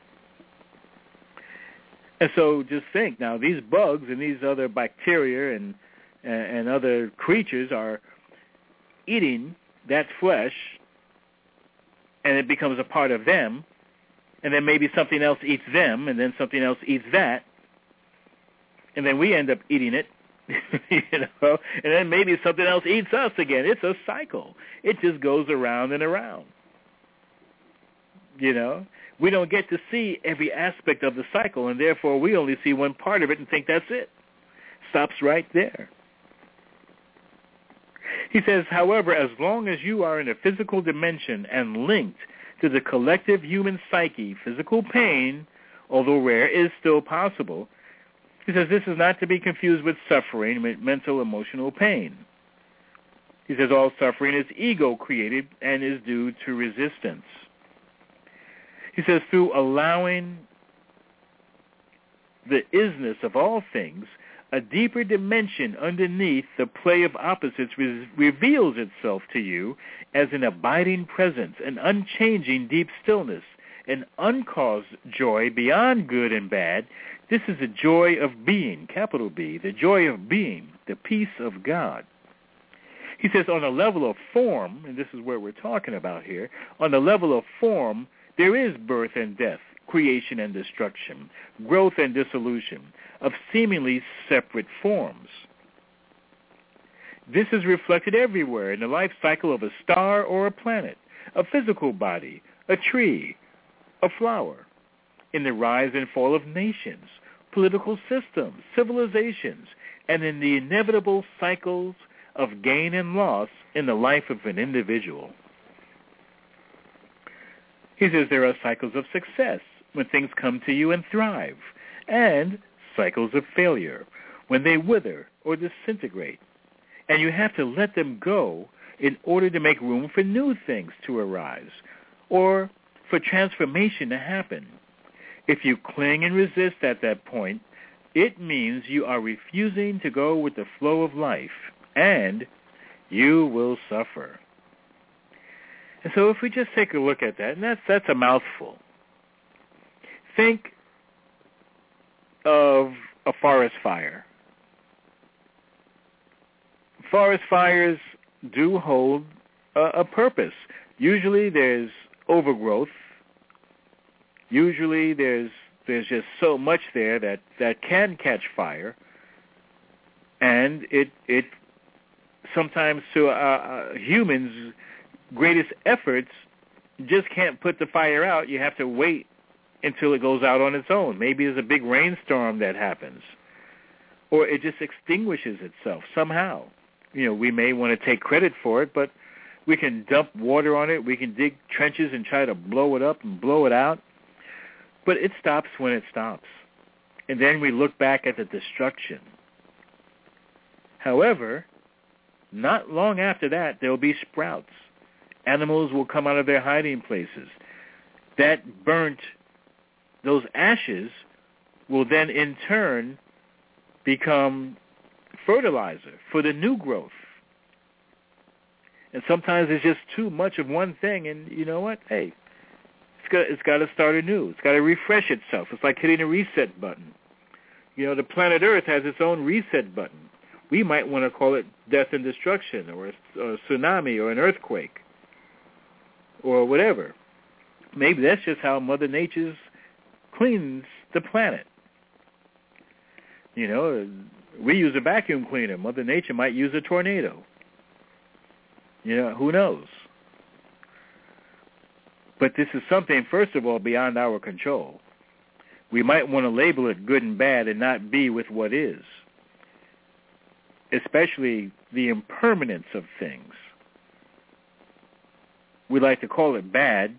And so just think, now these bugs and these other bacteria and other creatures are eating that flesh, and it becomes a part of them, and then maybe something else eats them, and then something else eats that, and then we end up eating it, and then maybe something else eats us again. It's a cycle. It just goes around and around. We don't get to see every aspect of the cycle, and therefore we only see one part of it and think that's it. Stops right there. He says, however, as long as you are in a physical dimension and linked to the collective human psyche, physical pain, although rare, is still possible. He says this is not to be confused with suffering, with mental, emotional pain. He says all suffering is ego-created and is due to resistance. He says through allowing the isness of all things, a deeper dimension underneath the play of opposites reveals itself to you as an abiding presence, an unchanging deep stillness, an uncaused joy beyond good and bad. This is the joy of being, capital B, the joy of being, the peace of God. He says on a level of form, and this is what we're talking about here, on the level of form, there is birth and death, creation and destruction, growth and dissolution of seemingly separate forms. This is reflected everywhere in the life cycle of a star or a planet, a physical body, a tree, a flower, in the rise and fall of nations, political systems, civilizations, and in the inevitable cycles of gain and loss in the life of an individual. He says there are cycles of success when things come to you and thrive, and cycles of failure when they wither or disintegrate. And you have to let them go in order to make room for new things to arise or for transformation to happen. If you cling and resist at that point, it means you are refusing to go with the flow of life, and you will suffer. And so if we just take a look at that, and that's a mouthful. Think of a forest fire. Forest fires do hold a purpose. Usually there's overgrowth. Usually there's just so much there that can catch fire, and it sometimes to humans' greatest efforts just can't put the fire out. You have to wait until it goes out on its own. Maybe there's a big rainstorm that happens, or it just extinguishes itself somehow. You know, we may want to take credit for it, but we can dump water on it. We can dig trenches and try to blow it up and blow it out. But it stops when it stops. And then we look back at the destruction. However, not long after that, there will be sprouts. Animals will come out of their hiding places. That those ashes will then in turn become fertilizer for the new growth. And sometimes it's just too much of one thing, and you know what? Hey, it's got to start anew. It's got to refresh itself. It's like hitting a reset button. You know, the planet Earth has its own reset button. We might want to call it death and destruction, or a tsunami, or an earthquake, or whatever. Maybe that's just how Mother Nature cleans the planet. You know, we use a vacuum cleaner. Mother Nature might use a tornado. You know, who knows? But this is something, first of all, beyond our control. We might want to label it good and bad and not be with what is, especially the impermanence of things. We like to call it bad,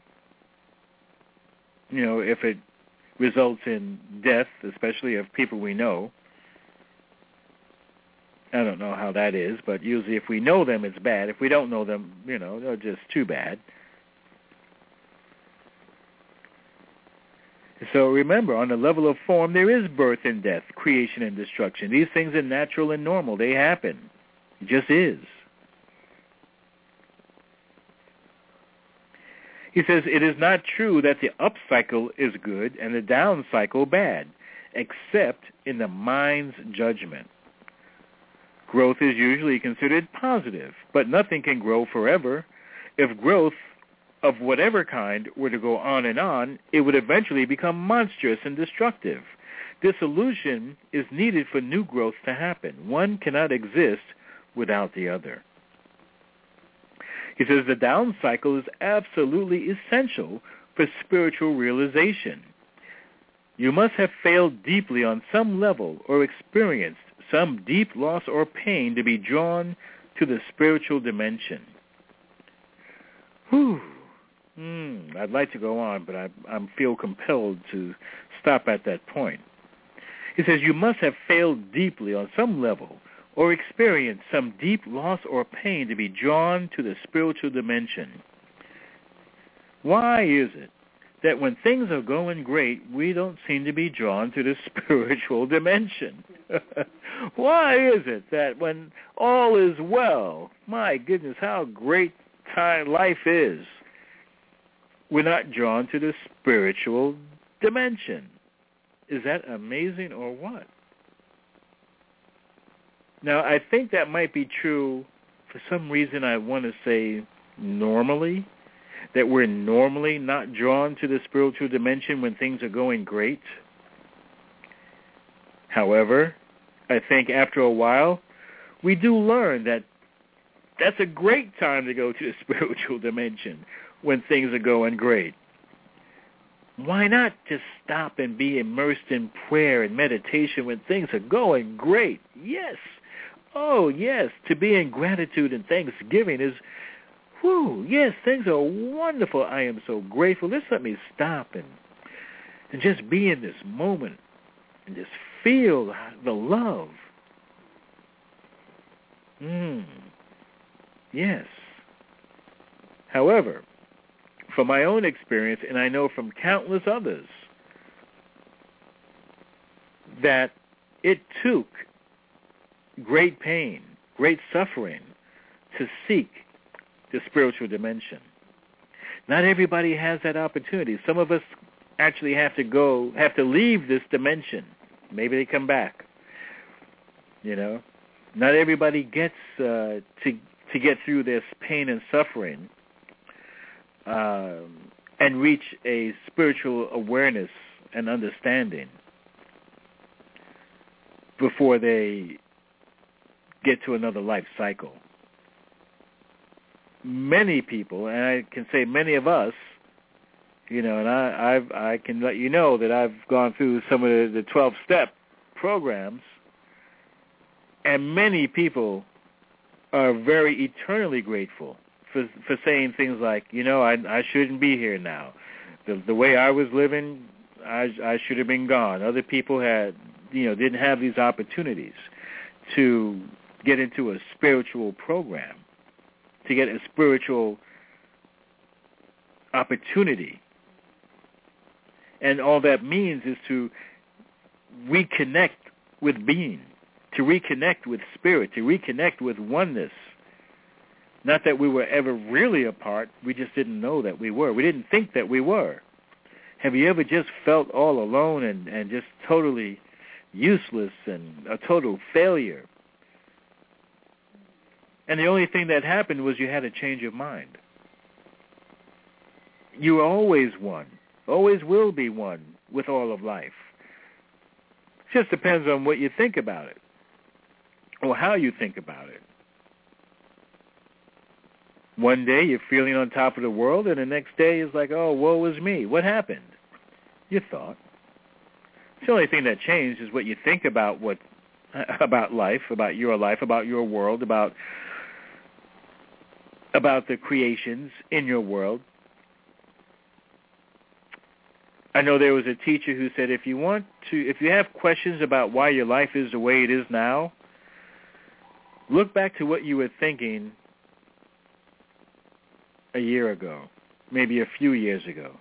you know, if it results in death, especially of people we know. I don't know how that is, but usually if we know them, it's bad. If we don't know them, you know, they're just too bad. So remember, on the level of form, there is birth and death, creation and destruction. These things are natural and normal. They happen. It just is. He says, it is not true that the up cycle is good and the down cycle bad, except in the mind's judgment. Growth is usually considered positive, but nothing can grow forever. If growth of whatever kind were to go on, it would eventually become monstrous and destructive. Dissolution is needed for new growth to happen. One cannot exist without the other. He says the down cycle is absolutely essential for spiritual realization. You must have failed deeply on some level or experienced some deep loss or pain to be drawn to the spiritual dimension. Whew. I'd like to go on, but I feel compelled to stop at that point. He says you must have failed deeply on some level or experienced some deep loss or pain to be drawn to the spiritual dimension. Why is it that when things are going great, we don't seem to be drawn to the spiritual dimension. Why is it that when all is well, my goodness, how great life is, we're not drawn to the spiritual dimension? Is that amazing or what? Now, I think that might be true. For some reason, I want to say normally, that we're normally not drawn to the spiritual dimension when things are going great. However, I think after a while, we do learn that that's a great time to go to the spiritual dimension when things are going great. Why not just stop and be immersed in prayer and meditation when things are going great? Yes. Oh, yes. To be in gratitude and thanksgiving is, whew, yes, things are wonderful. I am so grateful. Just let me stop and just be in this moment and just feel the love. Yes. However, from my own experience, and I know from countless others, that it took great pain, great suffering to seek the spiritual dimension. Not everybody has that opportunity. Some of us actually have to leave this dimension. Maybe they come back. You know, not everybody gets to get through this pain and suffering and reach a spiritual awareness and understanding before they get to another life cycle. Many people, and I can say many of us, you know, and I can let you know that I've gone through some of the 12-step programs, and many people are very eternally grateful for saying things like, you know, I shouldn't be here now. The way I was living, I should have been gone. Other people didn't have these opportunities to get into a spiritual program, to get a spiritual opportunity. And all that means is to reconnect with being, to reconnect with spirit, to reconnect with oneness. Not that we were ever really apart, we just didn't know that we were. We didn't think that we were. Have you ever just felt all alone and just totally useless and a total failure? And the only thing that happened was you had a change of mind. You were always one, always will be one with all of life. It just depends on what you think about it or how you think about it. One day you're feeling on top of the world, and the next day is like, oh, woe is me. What happened? You thought. The only thing that changed is what you think about life, about your world, about the creations in your world. I know there was a teacher who said if you have questions about why your life is the way it is now, look back to what you were thinking a year ago, maybe a few years ago.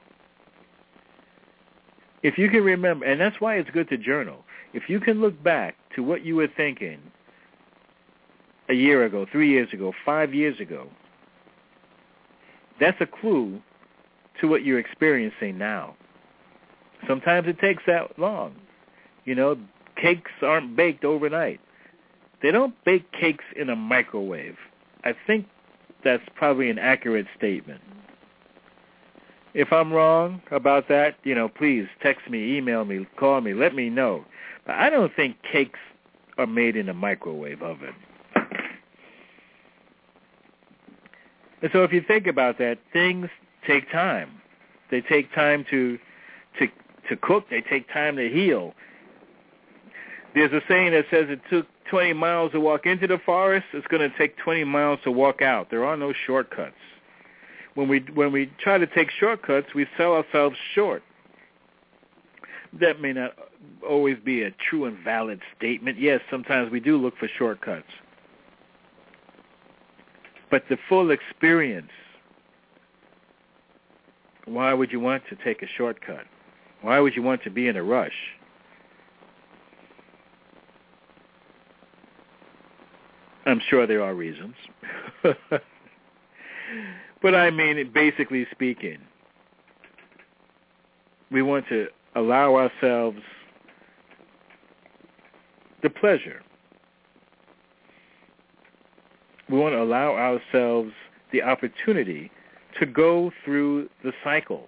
If you can remember, and that's why it's good to journal, if you can look back to what you were thinking a year ago, 3 years ago, 5 years ago, that's a clue to what you're experiencing now. Sometimes it takes that long. You know, cakes aren't baked overnight. They don't bake cakes in a microwave. I think that's probably an accurate statement. If I'm wrong about that, you know, please text me, email me, call me, let me know. But I don't think cakes are made in a microwave oven. And so if you think about that, things take time. They take time to cook. They take time to heal. There's a saying that says it took 20 miles to walk into the forest. It's going to take 20 miles to walk out. There are no shortcuts. When we try to take shortcuts, we sell ourselves short. That may not always be a true and valid statement. Yes, sometimes we do look for shortcuts. But the full experience why would you want to take a shortcut? Why would you want to be in a rush? I'm sure there are reasons. But I mean, basically speaking, we want to allow ourselves the pleasure. We want to allow ourselves the opportunity to go through the cycles.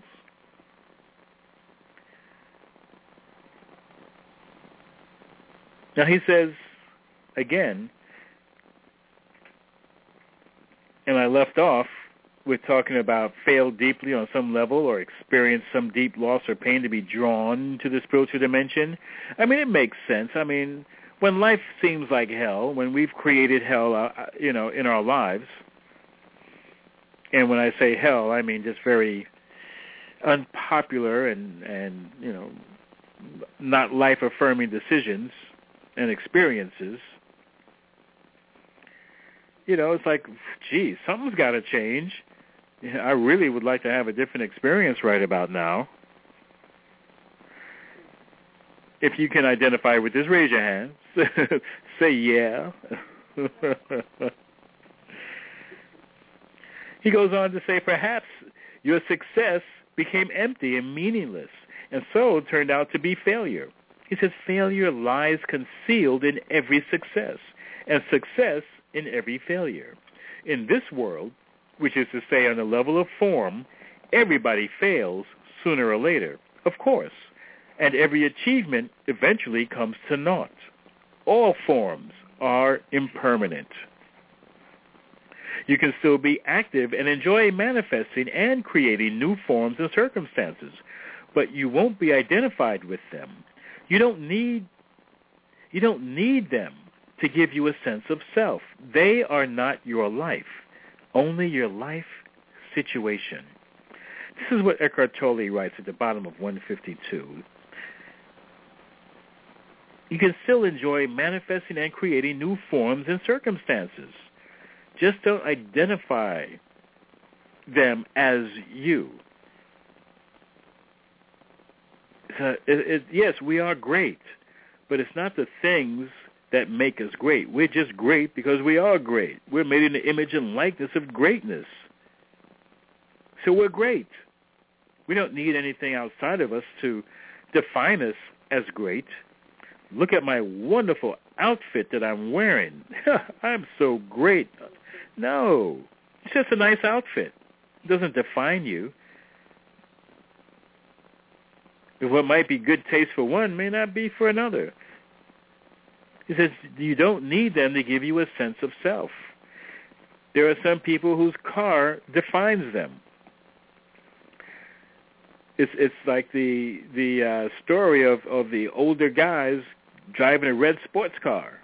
Now he says, again, and I left off with talking about fail deeply on some level or experience some deep loss or pain to be drawn to the spiritual dimension. I mean, it makes sense. I mean, when life seems like hell, when we've created hell, in our lives, and when I say hell, I mean just very unpopular and not life-affirming decisions and experiences. It's like, geez, something's got to change. I really would like to have a different experience right about now. If you can identify with this, raise your hand. Say yeah. He goes on to say, perhaps your success became empty and meaningless, and so turned out to be failure. He says, failure lies concealed in every success, and success in every failure. In this world, which is to say on the level of form, everybody fails sooner or later, of course, and every achievement eventually comes to naught. All forms are impermanent. You can still be active and enjoy manifesting and creating new forms and circumstances, but you won't be identified with them. You don't need them to give you a sense of self. They are not your life, only your life situation. This is what Eckhart Tolle writes at the bottom of 152. You can still enjoy manifesting and creating new forms and circumstances. Just don't identify them as you. Yes, we are great, but it's not the things that make us great. We're just great because we are great. We're made in the image and likeness of greatness. So we're great. We don't need anything outside of us to define us as great. Look at my wonderful outfit that I'm wearing. I'm so great. No, it's just a nice outfit. It doesn't define you. What might be good taste for one may not be for another. He says you don't need them to give you a sense of self. There are some people whose car defines them. It's like the story of the older guys driving a red sports car.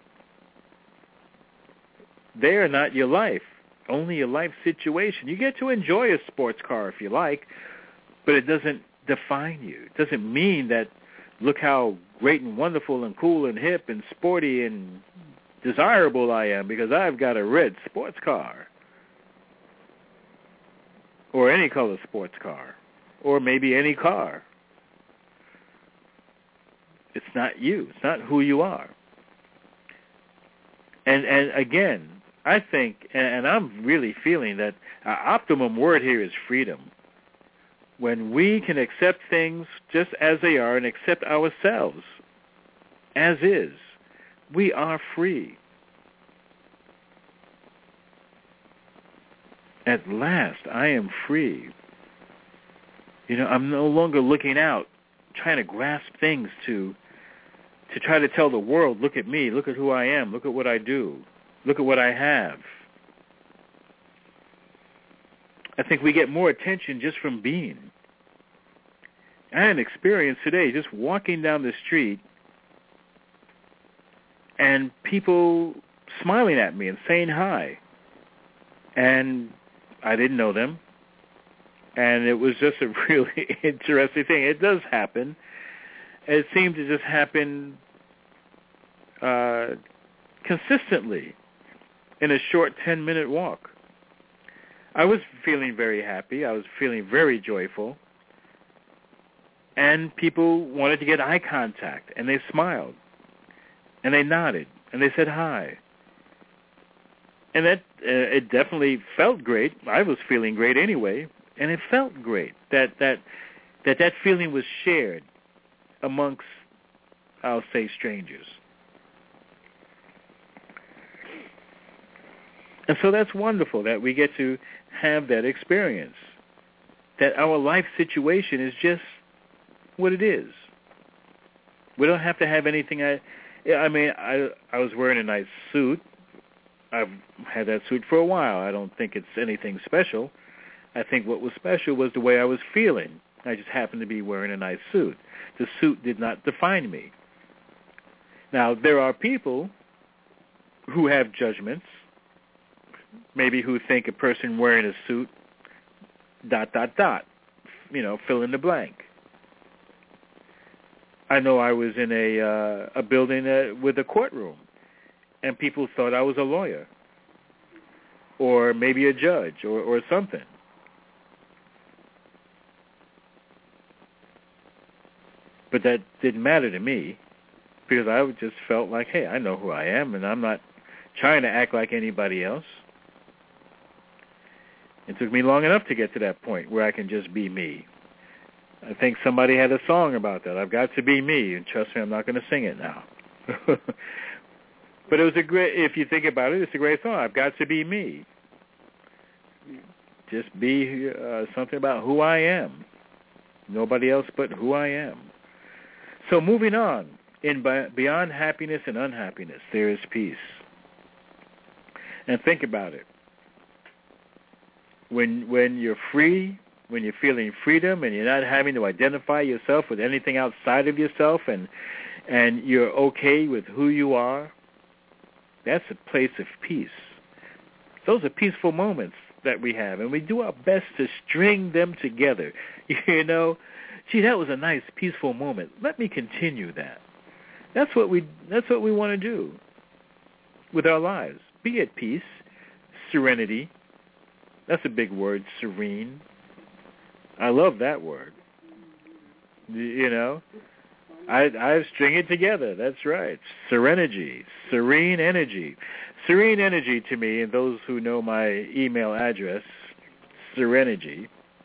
They are not your life, only your life situation. You get to enjoy a sports car if you like, but it doesn't define you. It doesn't mean that look how great and wonderful and cool and hip and sporty and desirable I am because I've got a red sports car. Or any color sports car. Or maybe any car. It's not you. It's not who you are. And again, I think, and I'm really feeling that our optimum word here is freedom. When we can accept things just as they are and accept ourselves as is, we are free. At last, I am free. I'm no longer looking out, trying to grasp things to try to tell the world, look at me, look at who I am, look at what I do, look at what I have. I think we get more attention just from being. I had an experience today just walking down the street and people smiling at me and saying hi. And I didn't know them. And it was just a really interesting thing. It does happen. It seemed to just happen consistently in a short 10-minute walk. I was feeling very happy. I was feeling very joyful. And people wanted to get eye contact, and they smiled, and they nodded, and they said hi. And that it definitely felt great. I was feeling great anyway, and it felt great that feeling was shared amongst, I'll say, strangers. And so that's wonderful that we get to have that experience, that our life situation is just what it is. We don't have to have anything. I was wearing a nice suit. I've had that suit for a while. I don't think it's anything special. I think what was special was the way I was feeling. I just happened to be wearing a nice suit. The suit did not define me. Now, there are people who have judgments, maybe who think a person wearing a suit, ... fill in the blank. I know I was in a building with a courtroom, and people thought I was a lawyer or maybe a judge or something. But that didn't matter to me because I just felt like, hey, I know who I am, and I'm not trying to act like anybody else. It took me long enough to get to that point where I can just be me. I think somebody had a song about that. I've got to be me, and trust me, I'm not going to sing it now. But it was if you think about it, it's a great song. I've got to be me. Just be something about who I am. Nobody else but who I am. So moving on, beyond happiness and unhappiness, there is peace. And think about it. When you're free, when you're feeling freedom and you're not having to identify yourself with anything outside of yourself and you're okay with who you are, that's a place of peace. Those are peaceful moments that we have, and we do our best to string them together. You know, gee, that was a nice, peaceful moment. Let me continue that. That's what we want to do with our lives. Be at peace, serenity. That's a big word, serene. I love that word. You know, I string it together. That's right. Serenity, serene energy. Serene energy to me, and those who know my email address, Serenity,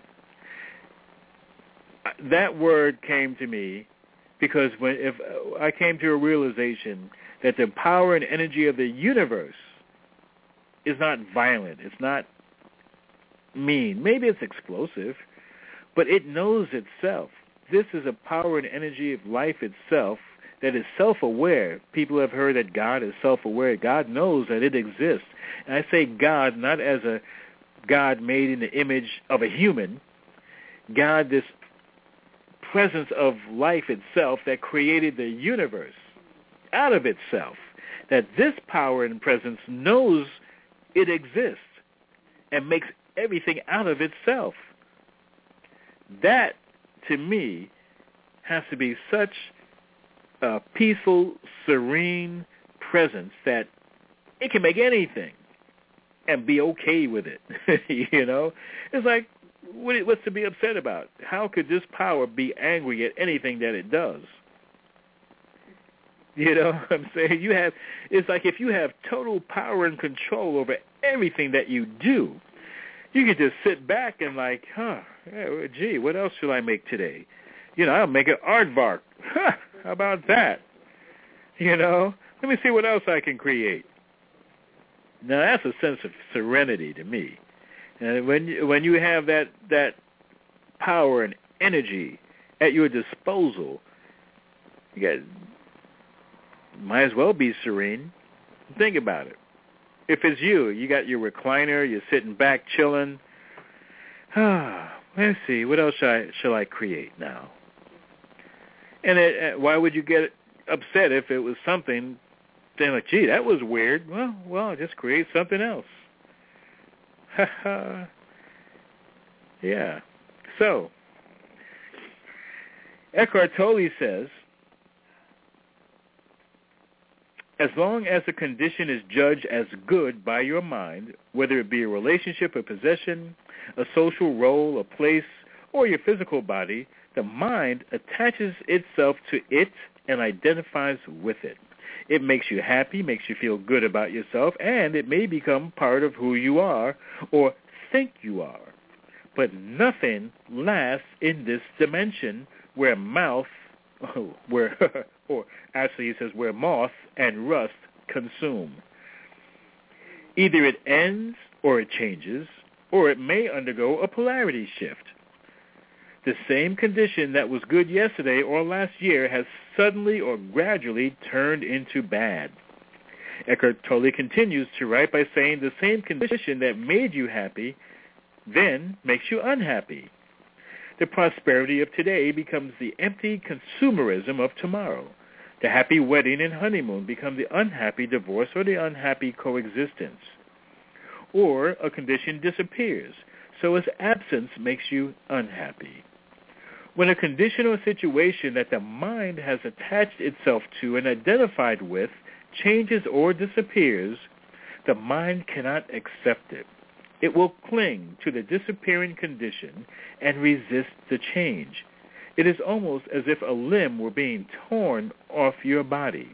that word came to me because if I came to a realization that the power and energy of the universe is not violent, it's not mean. Maybe it's explosive, but it knows itself. This is a power and energy of life itself that is self-aware. People have heard that God is self-aware. God knows that it exists. And I say God not as a God made in the image of a human. God, this presence of life itself that created the universe out of itself. That this power and presence knows it exists and makes everything out of itself. That, to me, has to be such a peaceful, serene presence that it can make anything and be okay with it. You know? It's like, what's to be upset about? How could this power be angry at anything that it does? You know what I'm saying? It's like if you have total power and control over everything that you do, you can just sit back and like, gee, what else shall I make today? You know, I'll make an aardvark. How about that? You know, let me see what else I can create. Now, that's a sense of serenity to me. And when you have that power and energy at your disposal, might as well be serene. Think about it. If it's you got your recliner, you're sitting back chilling. Let's see, what else shall I create now? And why would you get upset if it was something saying like, gee, that was weird? Well, just create something else. Yeah. So, Eckhart Tolle says, As long as a condition is judged as good by your mind, whether it be a relationship, a possession, a social role, a place, or your physical body, the mind attaches itself to it and identifies with it. It makes you happy, makes you feel good about yourself, and it may become part of who you are or think you are. But nothing lasts in this dimension where moth and rust consume. Either it ends or it changes, or it may undergo a polarity shift. The same condition that was good yesterday or last year has suddenly or gradually turned into bad. Eckhart Tolle continues to write by saying the same condition that made you happy then makes you unhappy. The prosperity of today becomes the empty consumerism of tomorrow. The happy wedding and honeymoon become the unhappy divorce or the unhappy coexistence. Or a condition disappears, so its absence makes you unhappy. When a condition or situation that the mind has attached itself to and identified with changes or disappears, the mind cannot accept it. It will cling to the disappearing condition and resist the change. It is almost as if a limb were being torn off your body.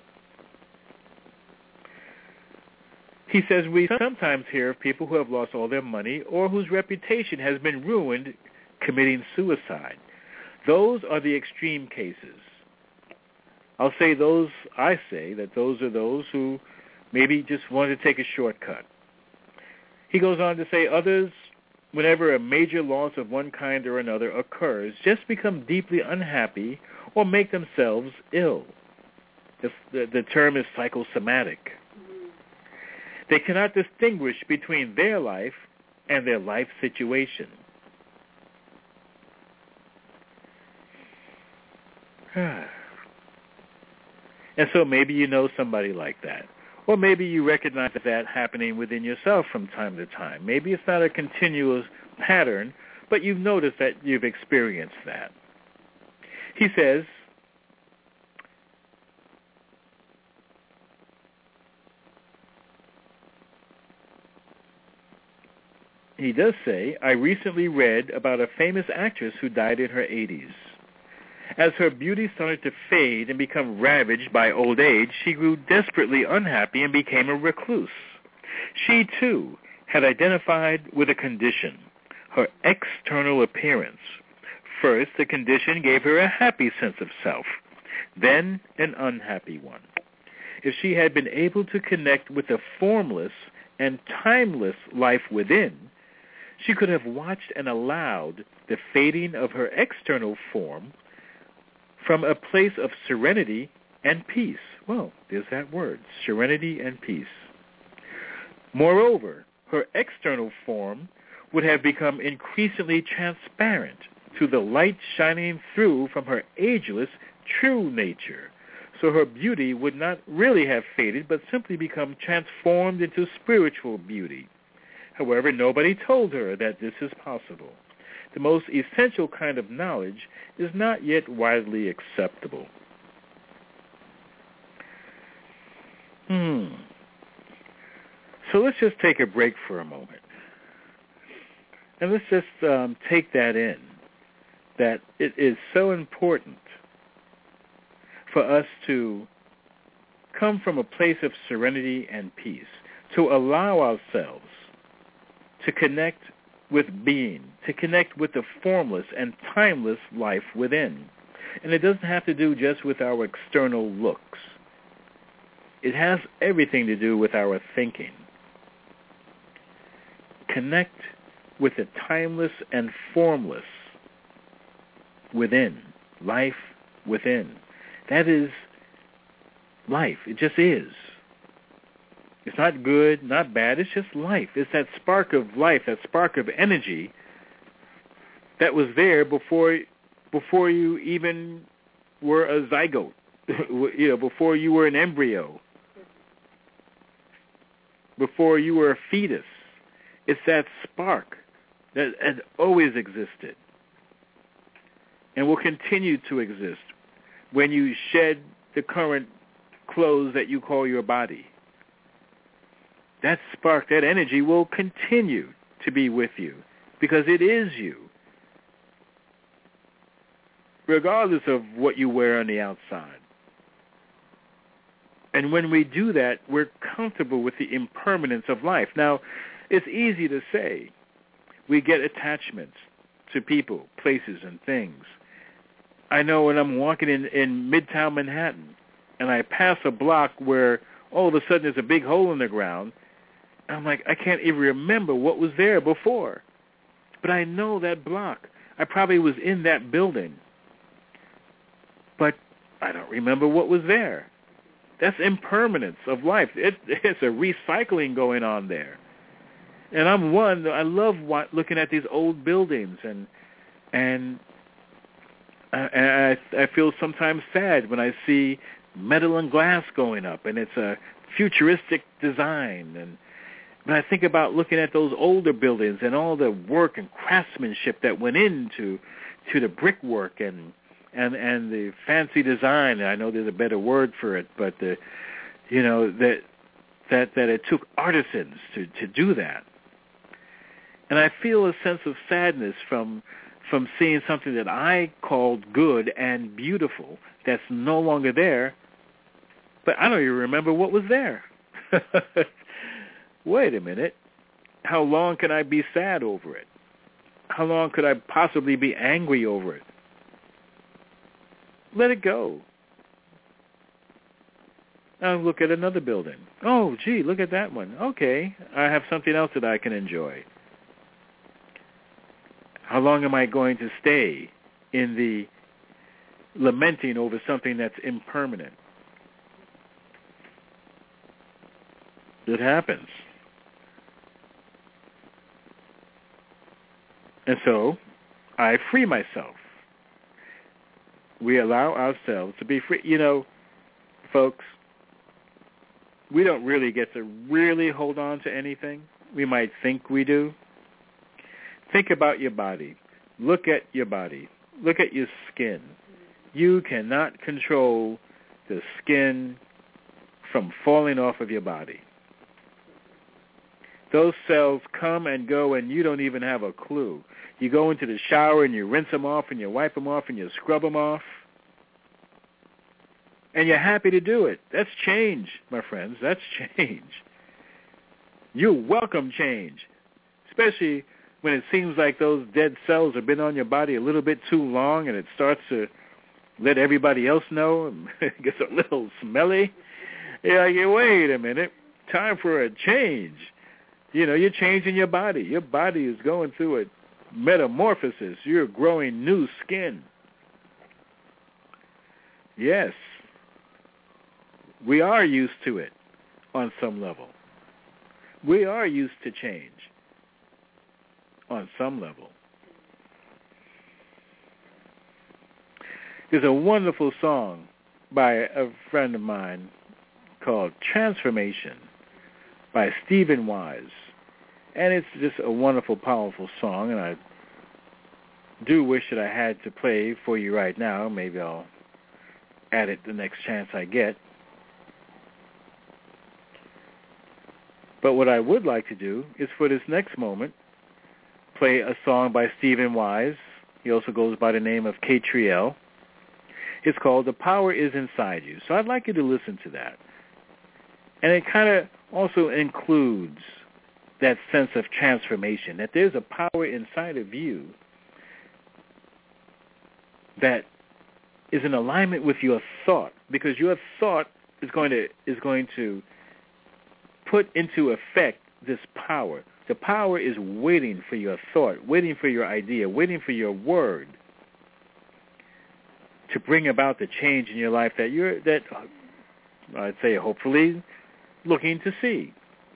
He says we sometimes hear of people who have lost all their money or whose reputation has been ruined committing suicide. Those are the extreme cases. I say those are those who maybe just want to take a shortcut. He goes on to say others, whenever a major loss of one kind or another occurs, just become deeply unhappy or make themselves ill. The term is psychosomatic. They cannot distinguish between their life and their life situation. And so maybe you know somebody like that. Or maybe you recognize that happening within yourself from time to time. Maybe it's not a continuous pattern, but you've noticed that you've experienced that. He says, he does say, I recently read about a famous actress who died in her 80s. As her beauty started to fade and become ravaged by old age, she grew desperately unhappy and became a recluse. She, too, had identified with a condition, her external appearance. First, the condition gave her a happy sense of self, then an unhappy one. If she had been able to connect with the formless and timeless life within, she could have watched and allowed the fading of her external form from a place of serenity and peace. Well, there's that word, serenity and peace. Moreover, her external form would have become increasingly transparent to the light shining through from her ageless true nature. So her beauty would not really have faded, but simply become transformed into spiritual beauty. However, nobody told her that this is possible. The most essential kind of knowledge is not yet widely acceptable. So let's just take a break for a moment. And let's just take that in, that it is so important for us to come from a place of serenity and peace, to allow ourselves to connect with being, to connect with the formless and timeless life within. And it doesn't have to do just with our external looks. It has everything to do with our thinking. Connect with the timeless and formless within, life within. That is life. It just is. It's not good, not bad. It's just life. It's that spark of life, that spark of energy that was there before you even were a zygote, before you were an embryo, before you were a fetus. It's that spark that has always existed and will continue to exist when you shed the current clothes that you call your body. That spark, that energy will continue to be with you because it is you, regardless of what you wear on the outside. And when we do that, we're comfortable with the impermanence of life. Now, it's easy to say. We get attachments to people, places, and things. I know when I'm walking in Midtown Manhattan and I pass a block where all of a sudden there's a big hole in the ground, I'm like, I can't even remember what was there before. But I know that block. I probably was in that building. But I don't remember what was there. That's impermanence of life. It's a recycling going on there. And I love looking at these old buildings, and I feel sometimes sad when I see metal and glass going up, and it's a futuristic design. But I think about looking at those older buildings and all the work and craftsmanship that went into the brickwork and the fancy design. I know there's a better word for it, but that it took artisans to do that. And I feel a sense of sadness from seeing something that I called good and beautiful that's no longer there, but I don't even remember what was there. Wait a minute. How long can I be sad over it? How long could I possibly be angry over it? Let it go. I'll look at another building. Oh, gee, look at that one. Okay, I have something else that I can enjoy. How long am I going to stay in the lamenting over something that's impermanent? It happens. And so I free myself. We allow ourselves to be free. You know, folks, we don't really get to really hold on to anything. We might think we do. Think about your body. Look at your body. Look at your skin. You cannot control the skin from falling off of your body. Those cells come and go, and you don't even have a clue. You go into the shower, and you rinse them off, and you wipe them off, and you scrub them off. And you're happy to do it. That's change, my friends. That's change. You welcome change, especially when it seems like those dead cells have been on your body a little bit too long, and it starts to let everybody else know, and it gets a little smelly. You're like, wait a minute, time for a change. You know, you're changing your body. Your body is going through a metamorphosis. You're growing new skin. Yes, we are used to it on some level. We are used to change on some level. There's a wonderful song by a friend of mine called Transformation by Stephen Wise. And it's just a wonderful, powerful song, and I do wish that I had to play for you right now. Maybe I'll add it the next chance I get. But what I would like to do is for this next moment, play a song by Stephen Wise. He also goes by the name of Catriel. It's called The Power Is Inside You. So I'd like you to listen to that. And it kind of also includes that sense of transformation, that there's a power inside of you that is in alignment with your thought, because your thought is going to put into effect this power. The power is waiting for your thought, waiting for your idea, waiting for your word to bring about the change in your life that I'd say hopefully looking to see.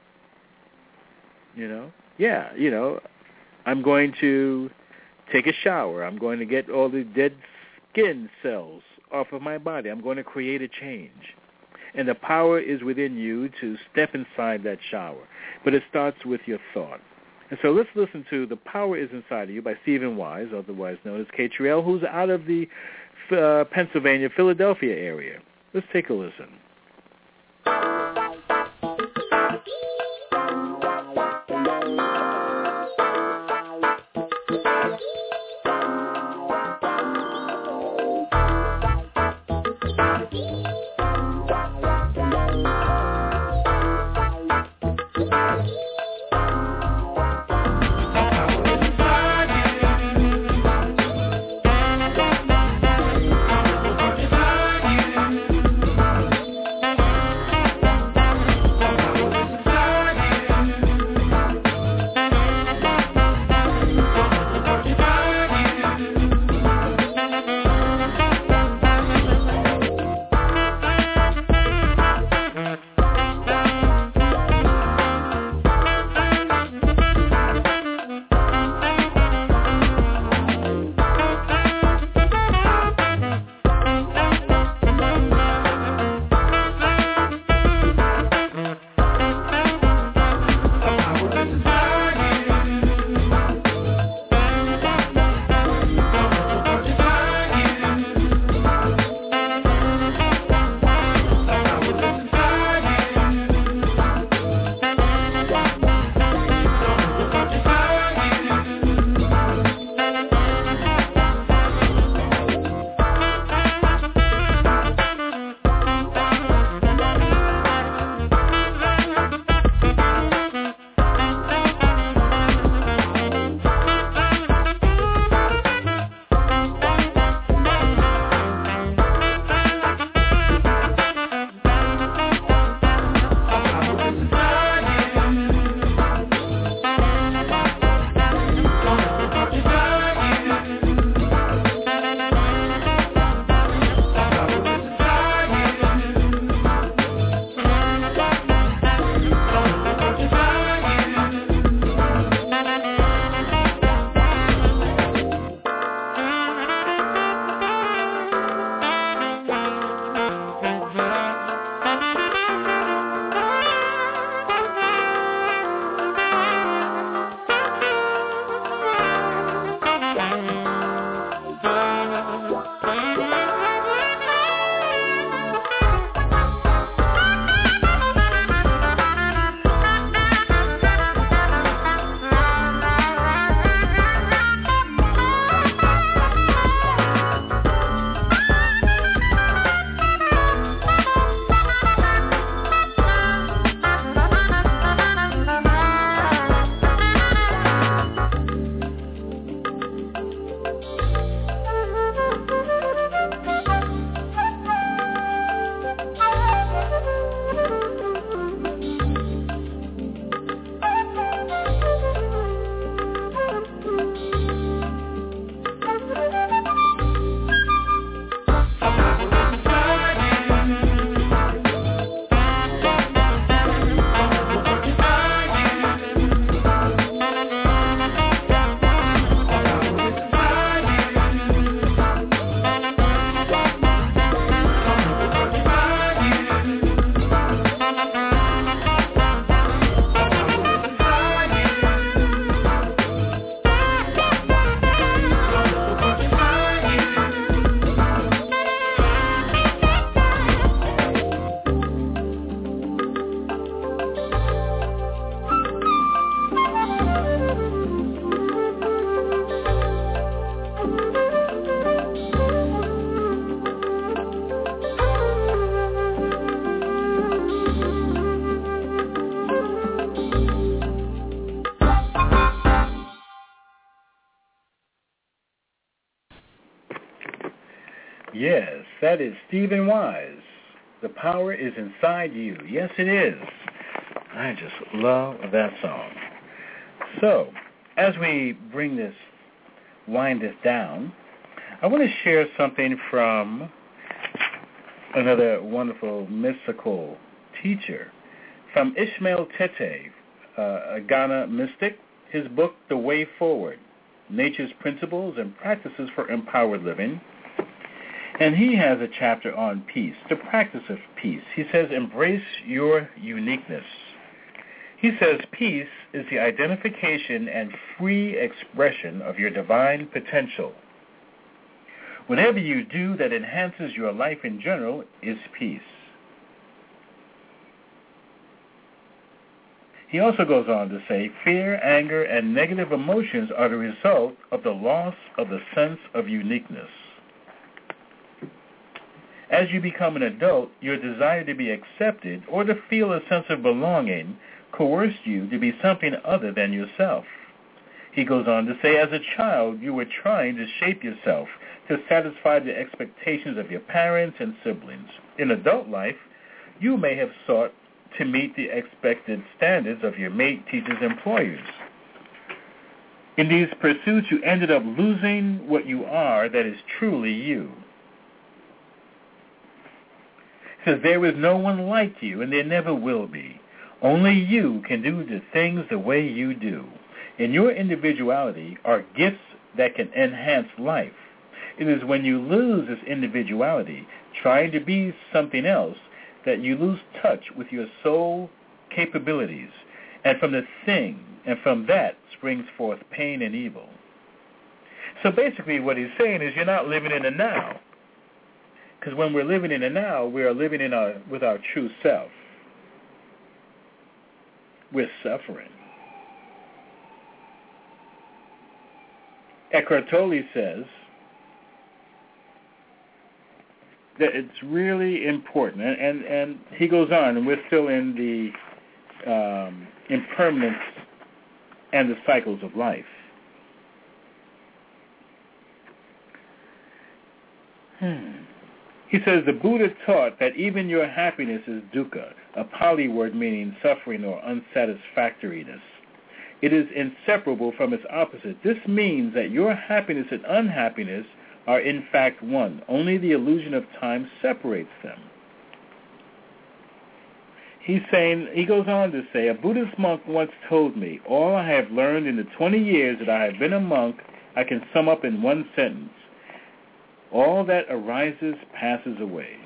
I'm going to take a shower. I'm going to get all the dead skin cells off of my body. I'm going to create a change. And the power is within you to step inside that shower. But it starts with your thought. And so let's listen to The Power Is Inside of You by Stephen Wise, otherwise known as Catriel, who's out of the Pennsylvania, Philadelphia area. Let's take a listen. Yes, that is Stephen Wise. The power is inside you. Yes, it is. I just love that song. So, as we wind this down, I want to share something from another wonderful mystical teacher, from Ishmael Tete, a Ghana mystic, his book, The Way Forward, Nature's Principles and Practices for Empowered Living. And he has a chapter on peace, the practice of peace. He says, embrace your uniqueness. He says, peace is the identification and free expression of your divine potential. Whatever you do that enhances your life in general is peace. He also goes on to say, fear, anger, and negative emotions are the result of the loss of the sense of uniqueness. As you become an adult, your desire to be accepted or to feel a sense of belonging coerced you to be something other than yourself. He goes on to say, as a child, you were trying to shape yourself to satisfy the expectations of your parents and siblings. In adult life, you may have sought to meet the expected standards of your mate, teachers, employers. In these pursuits, you ended up losing what you are that is truly you. He says, there is no one like you, and there never will be. Only you can do the things the way you do. In your individuality are gifts that can enhance life. It is when you lose this individuality, trying to be something else, that you lose touch with your soul capabilities. And from that springs forth pain and evil. So basically what he's saying is you're not living in the now. Because when we're living in the now, we are living with our true self. We're suffering. Eckhart Tolle says that it's really important, and he goes on, and we're still in the impermanence and the cycles of life. He says, the Buddha taught that even your happiness is dukkha, a Pali word meaning suffering or unsatisfactoriness. It is inseparable from its opposite. This means that your happiness and unhappiness are in fact one. Only the illusion of time separates them. He goes on to say, a Buddhist monk once told me, all I have learned in the 20 years that I have been a monk, I can sum up in one sentence. All that arises passes away.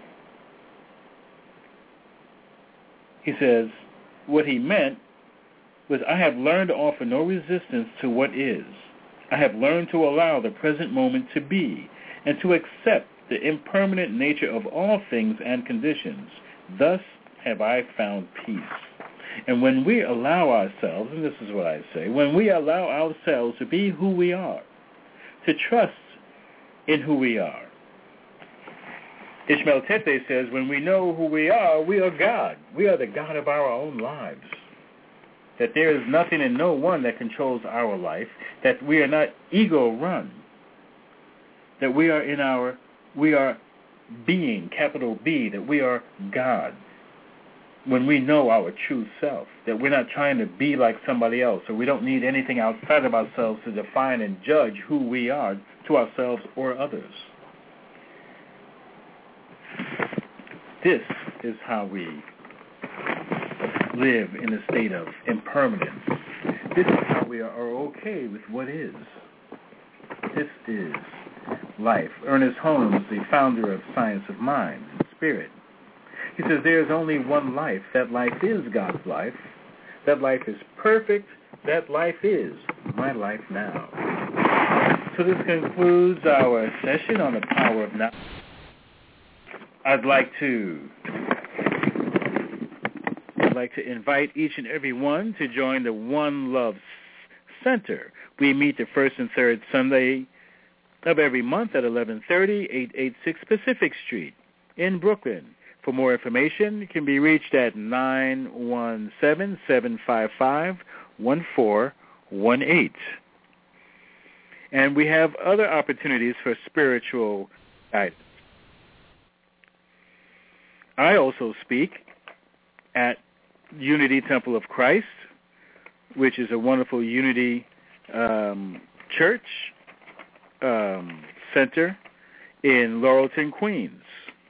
He says, what he meant was, I have learned to offer no resistance to what is. I have learned to allow the present moment to be, and to accept the impermanent nature of all things and conditions. Thus have I found peace. And when we allow ourselves, and this is what I say, when we allow ourselves to be who we are, to trust in who we are. Ishmael Tete says, when we know who we are God. We are the God of our own lives. That there is nothing and no one that controls our life, that we are not ego-run, that we are being, capital B, that we are God. When we know our true self, that we're not trying to be like somebody else, or we don't need anything outside of ourselves to define and judge who we are to ourselves or others. This is how we live in a state of impermanence. This is how we are okay with what is. This is life. Ernest Holmes, the founder of Science of Mind and Spirit, he says there is only one life. That life is God's life. That life is perfect. That life is my life now. So this concludes our session on the power of now. I'd like to invite each and every one to join the One Love Center. We meet the first and third Sunday of every month at 1130, 886 Pacific Street in Brooklyn. For more information, you can be reached at 917-755-1418. And we have other opportunities for spiritual guidance. I also speak at Unity Temple of Christ, which is a wonderful Unity church center in Laurelton, Queens.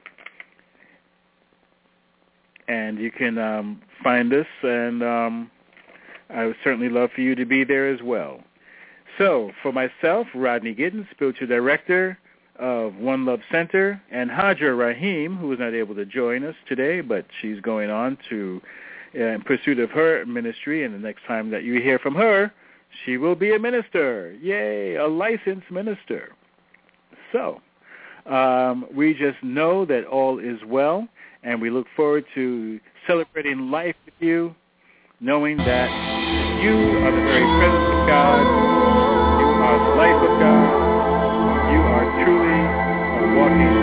And you can find us, and I would certainly love for you to be there as well. So, for myself, Rodney Giddens, Spiritual Director of One Love Center, and Hajar Rahim, who was not able to join us today, but she's going on to in pursuit of her ministry, and the next time that you hear from her, she will be a minister. Yay, a licensed minister. So, we just know that all is well, and we look forward to celebrating life with you, knowing that you are the very presence of God, you are the life of God, you are truly a walking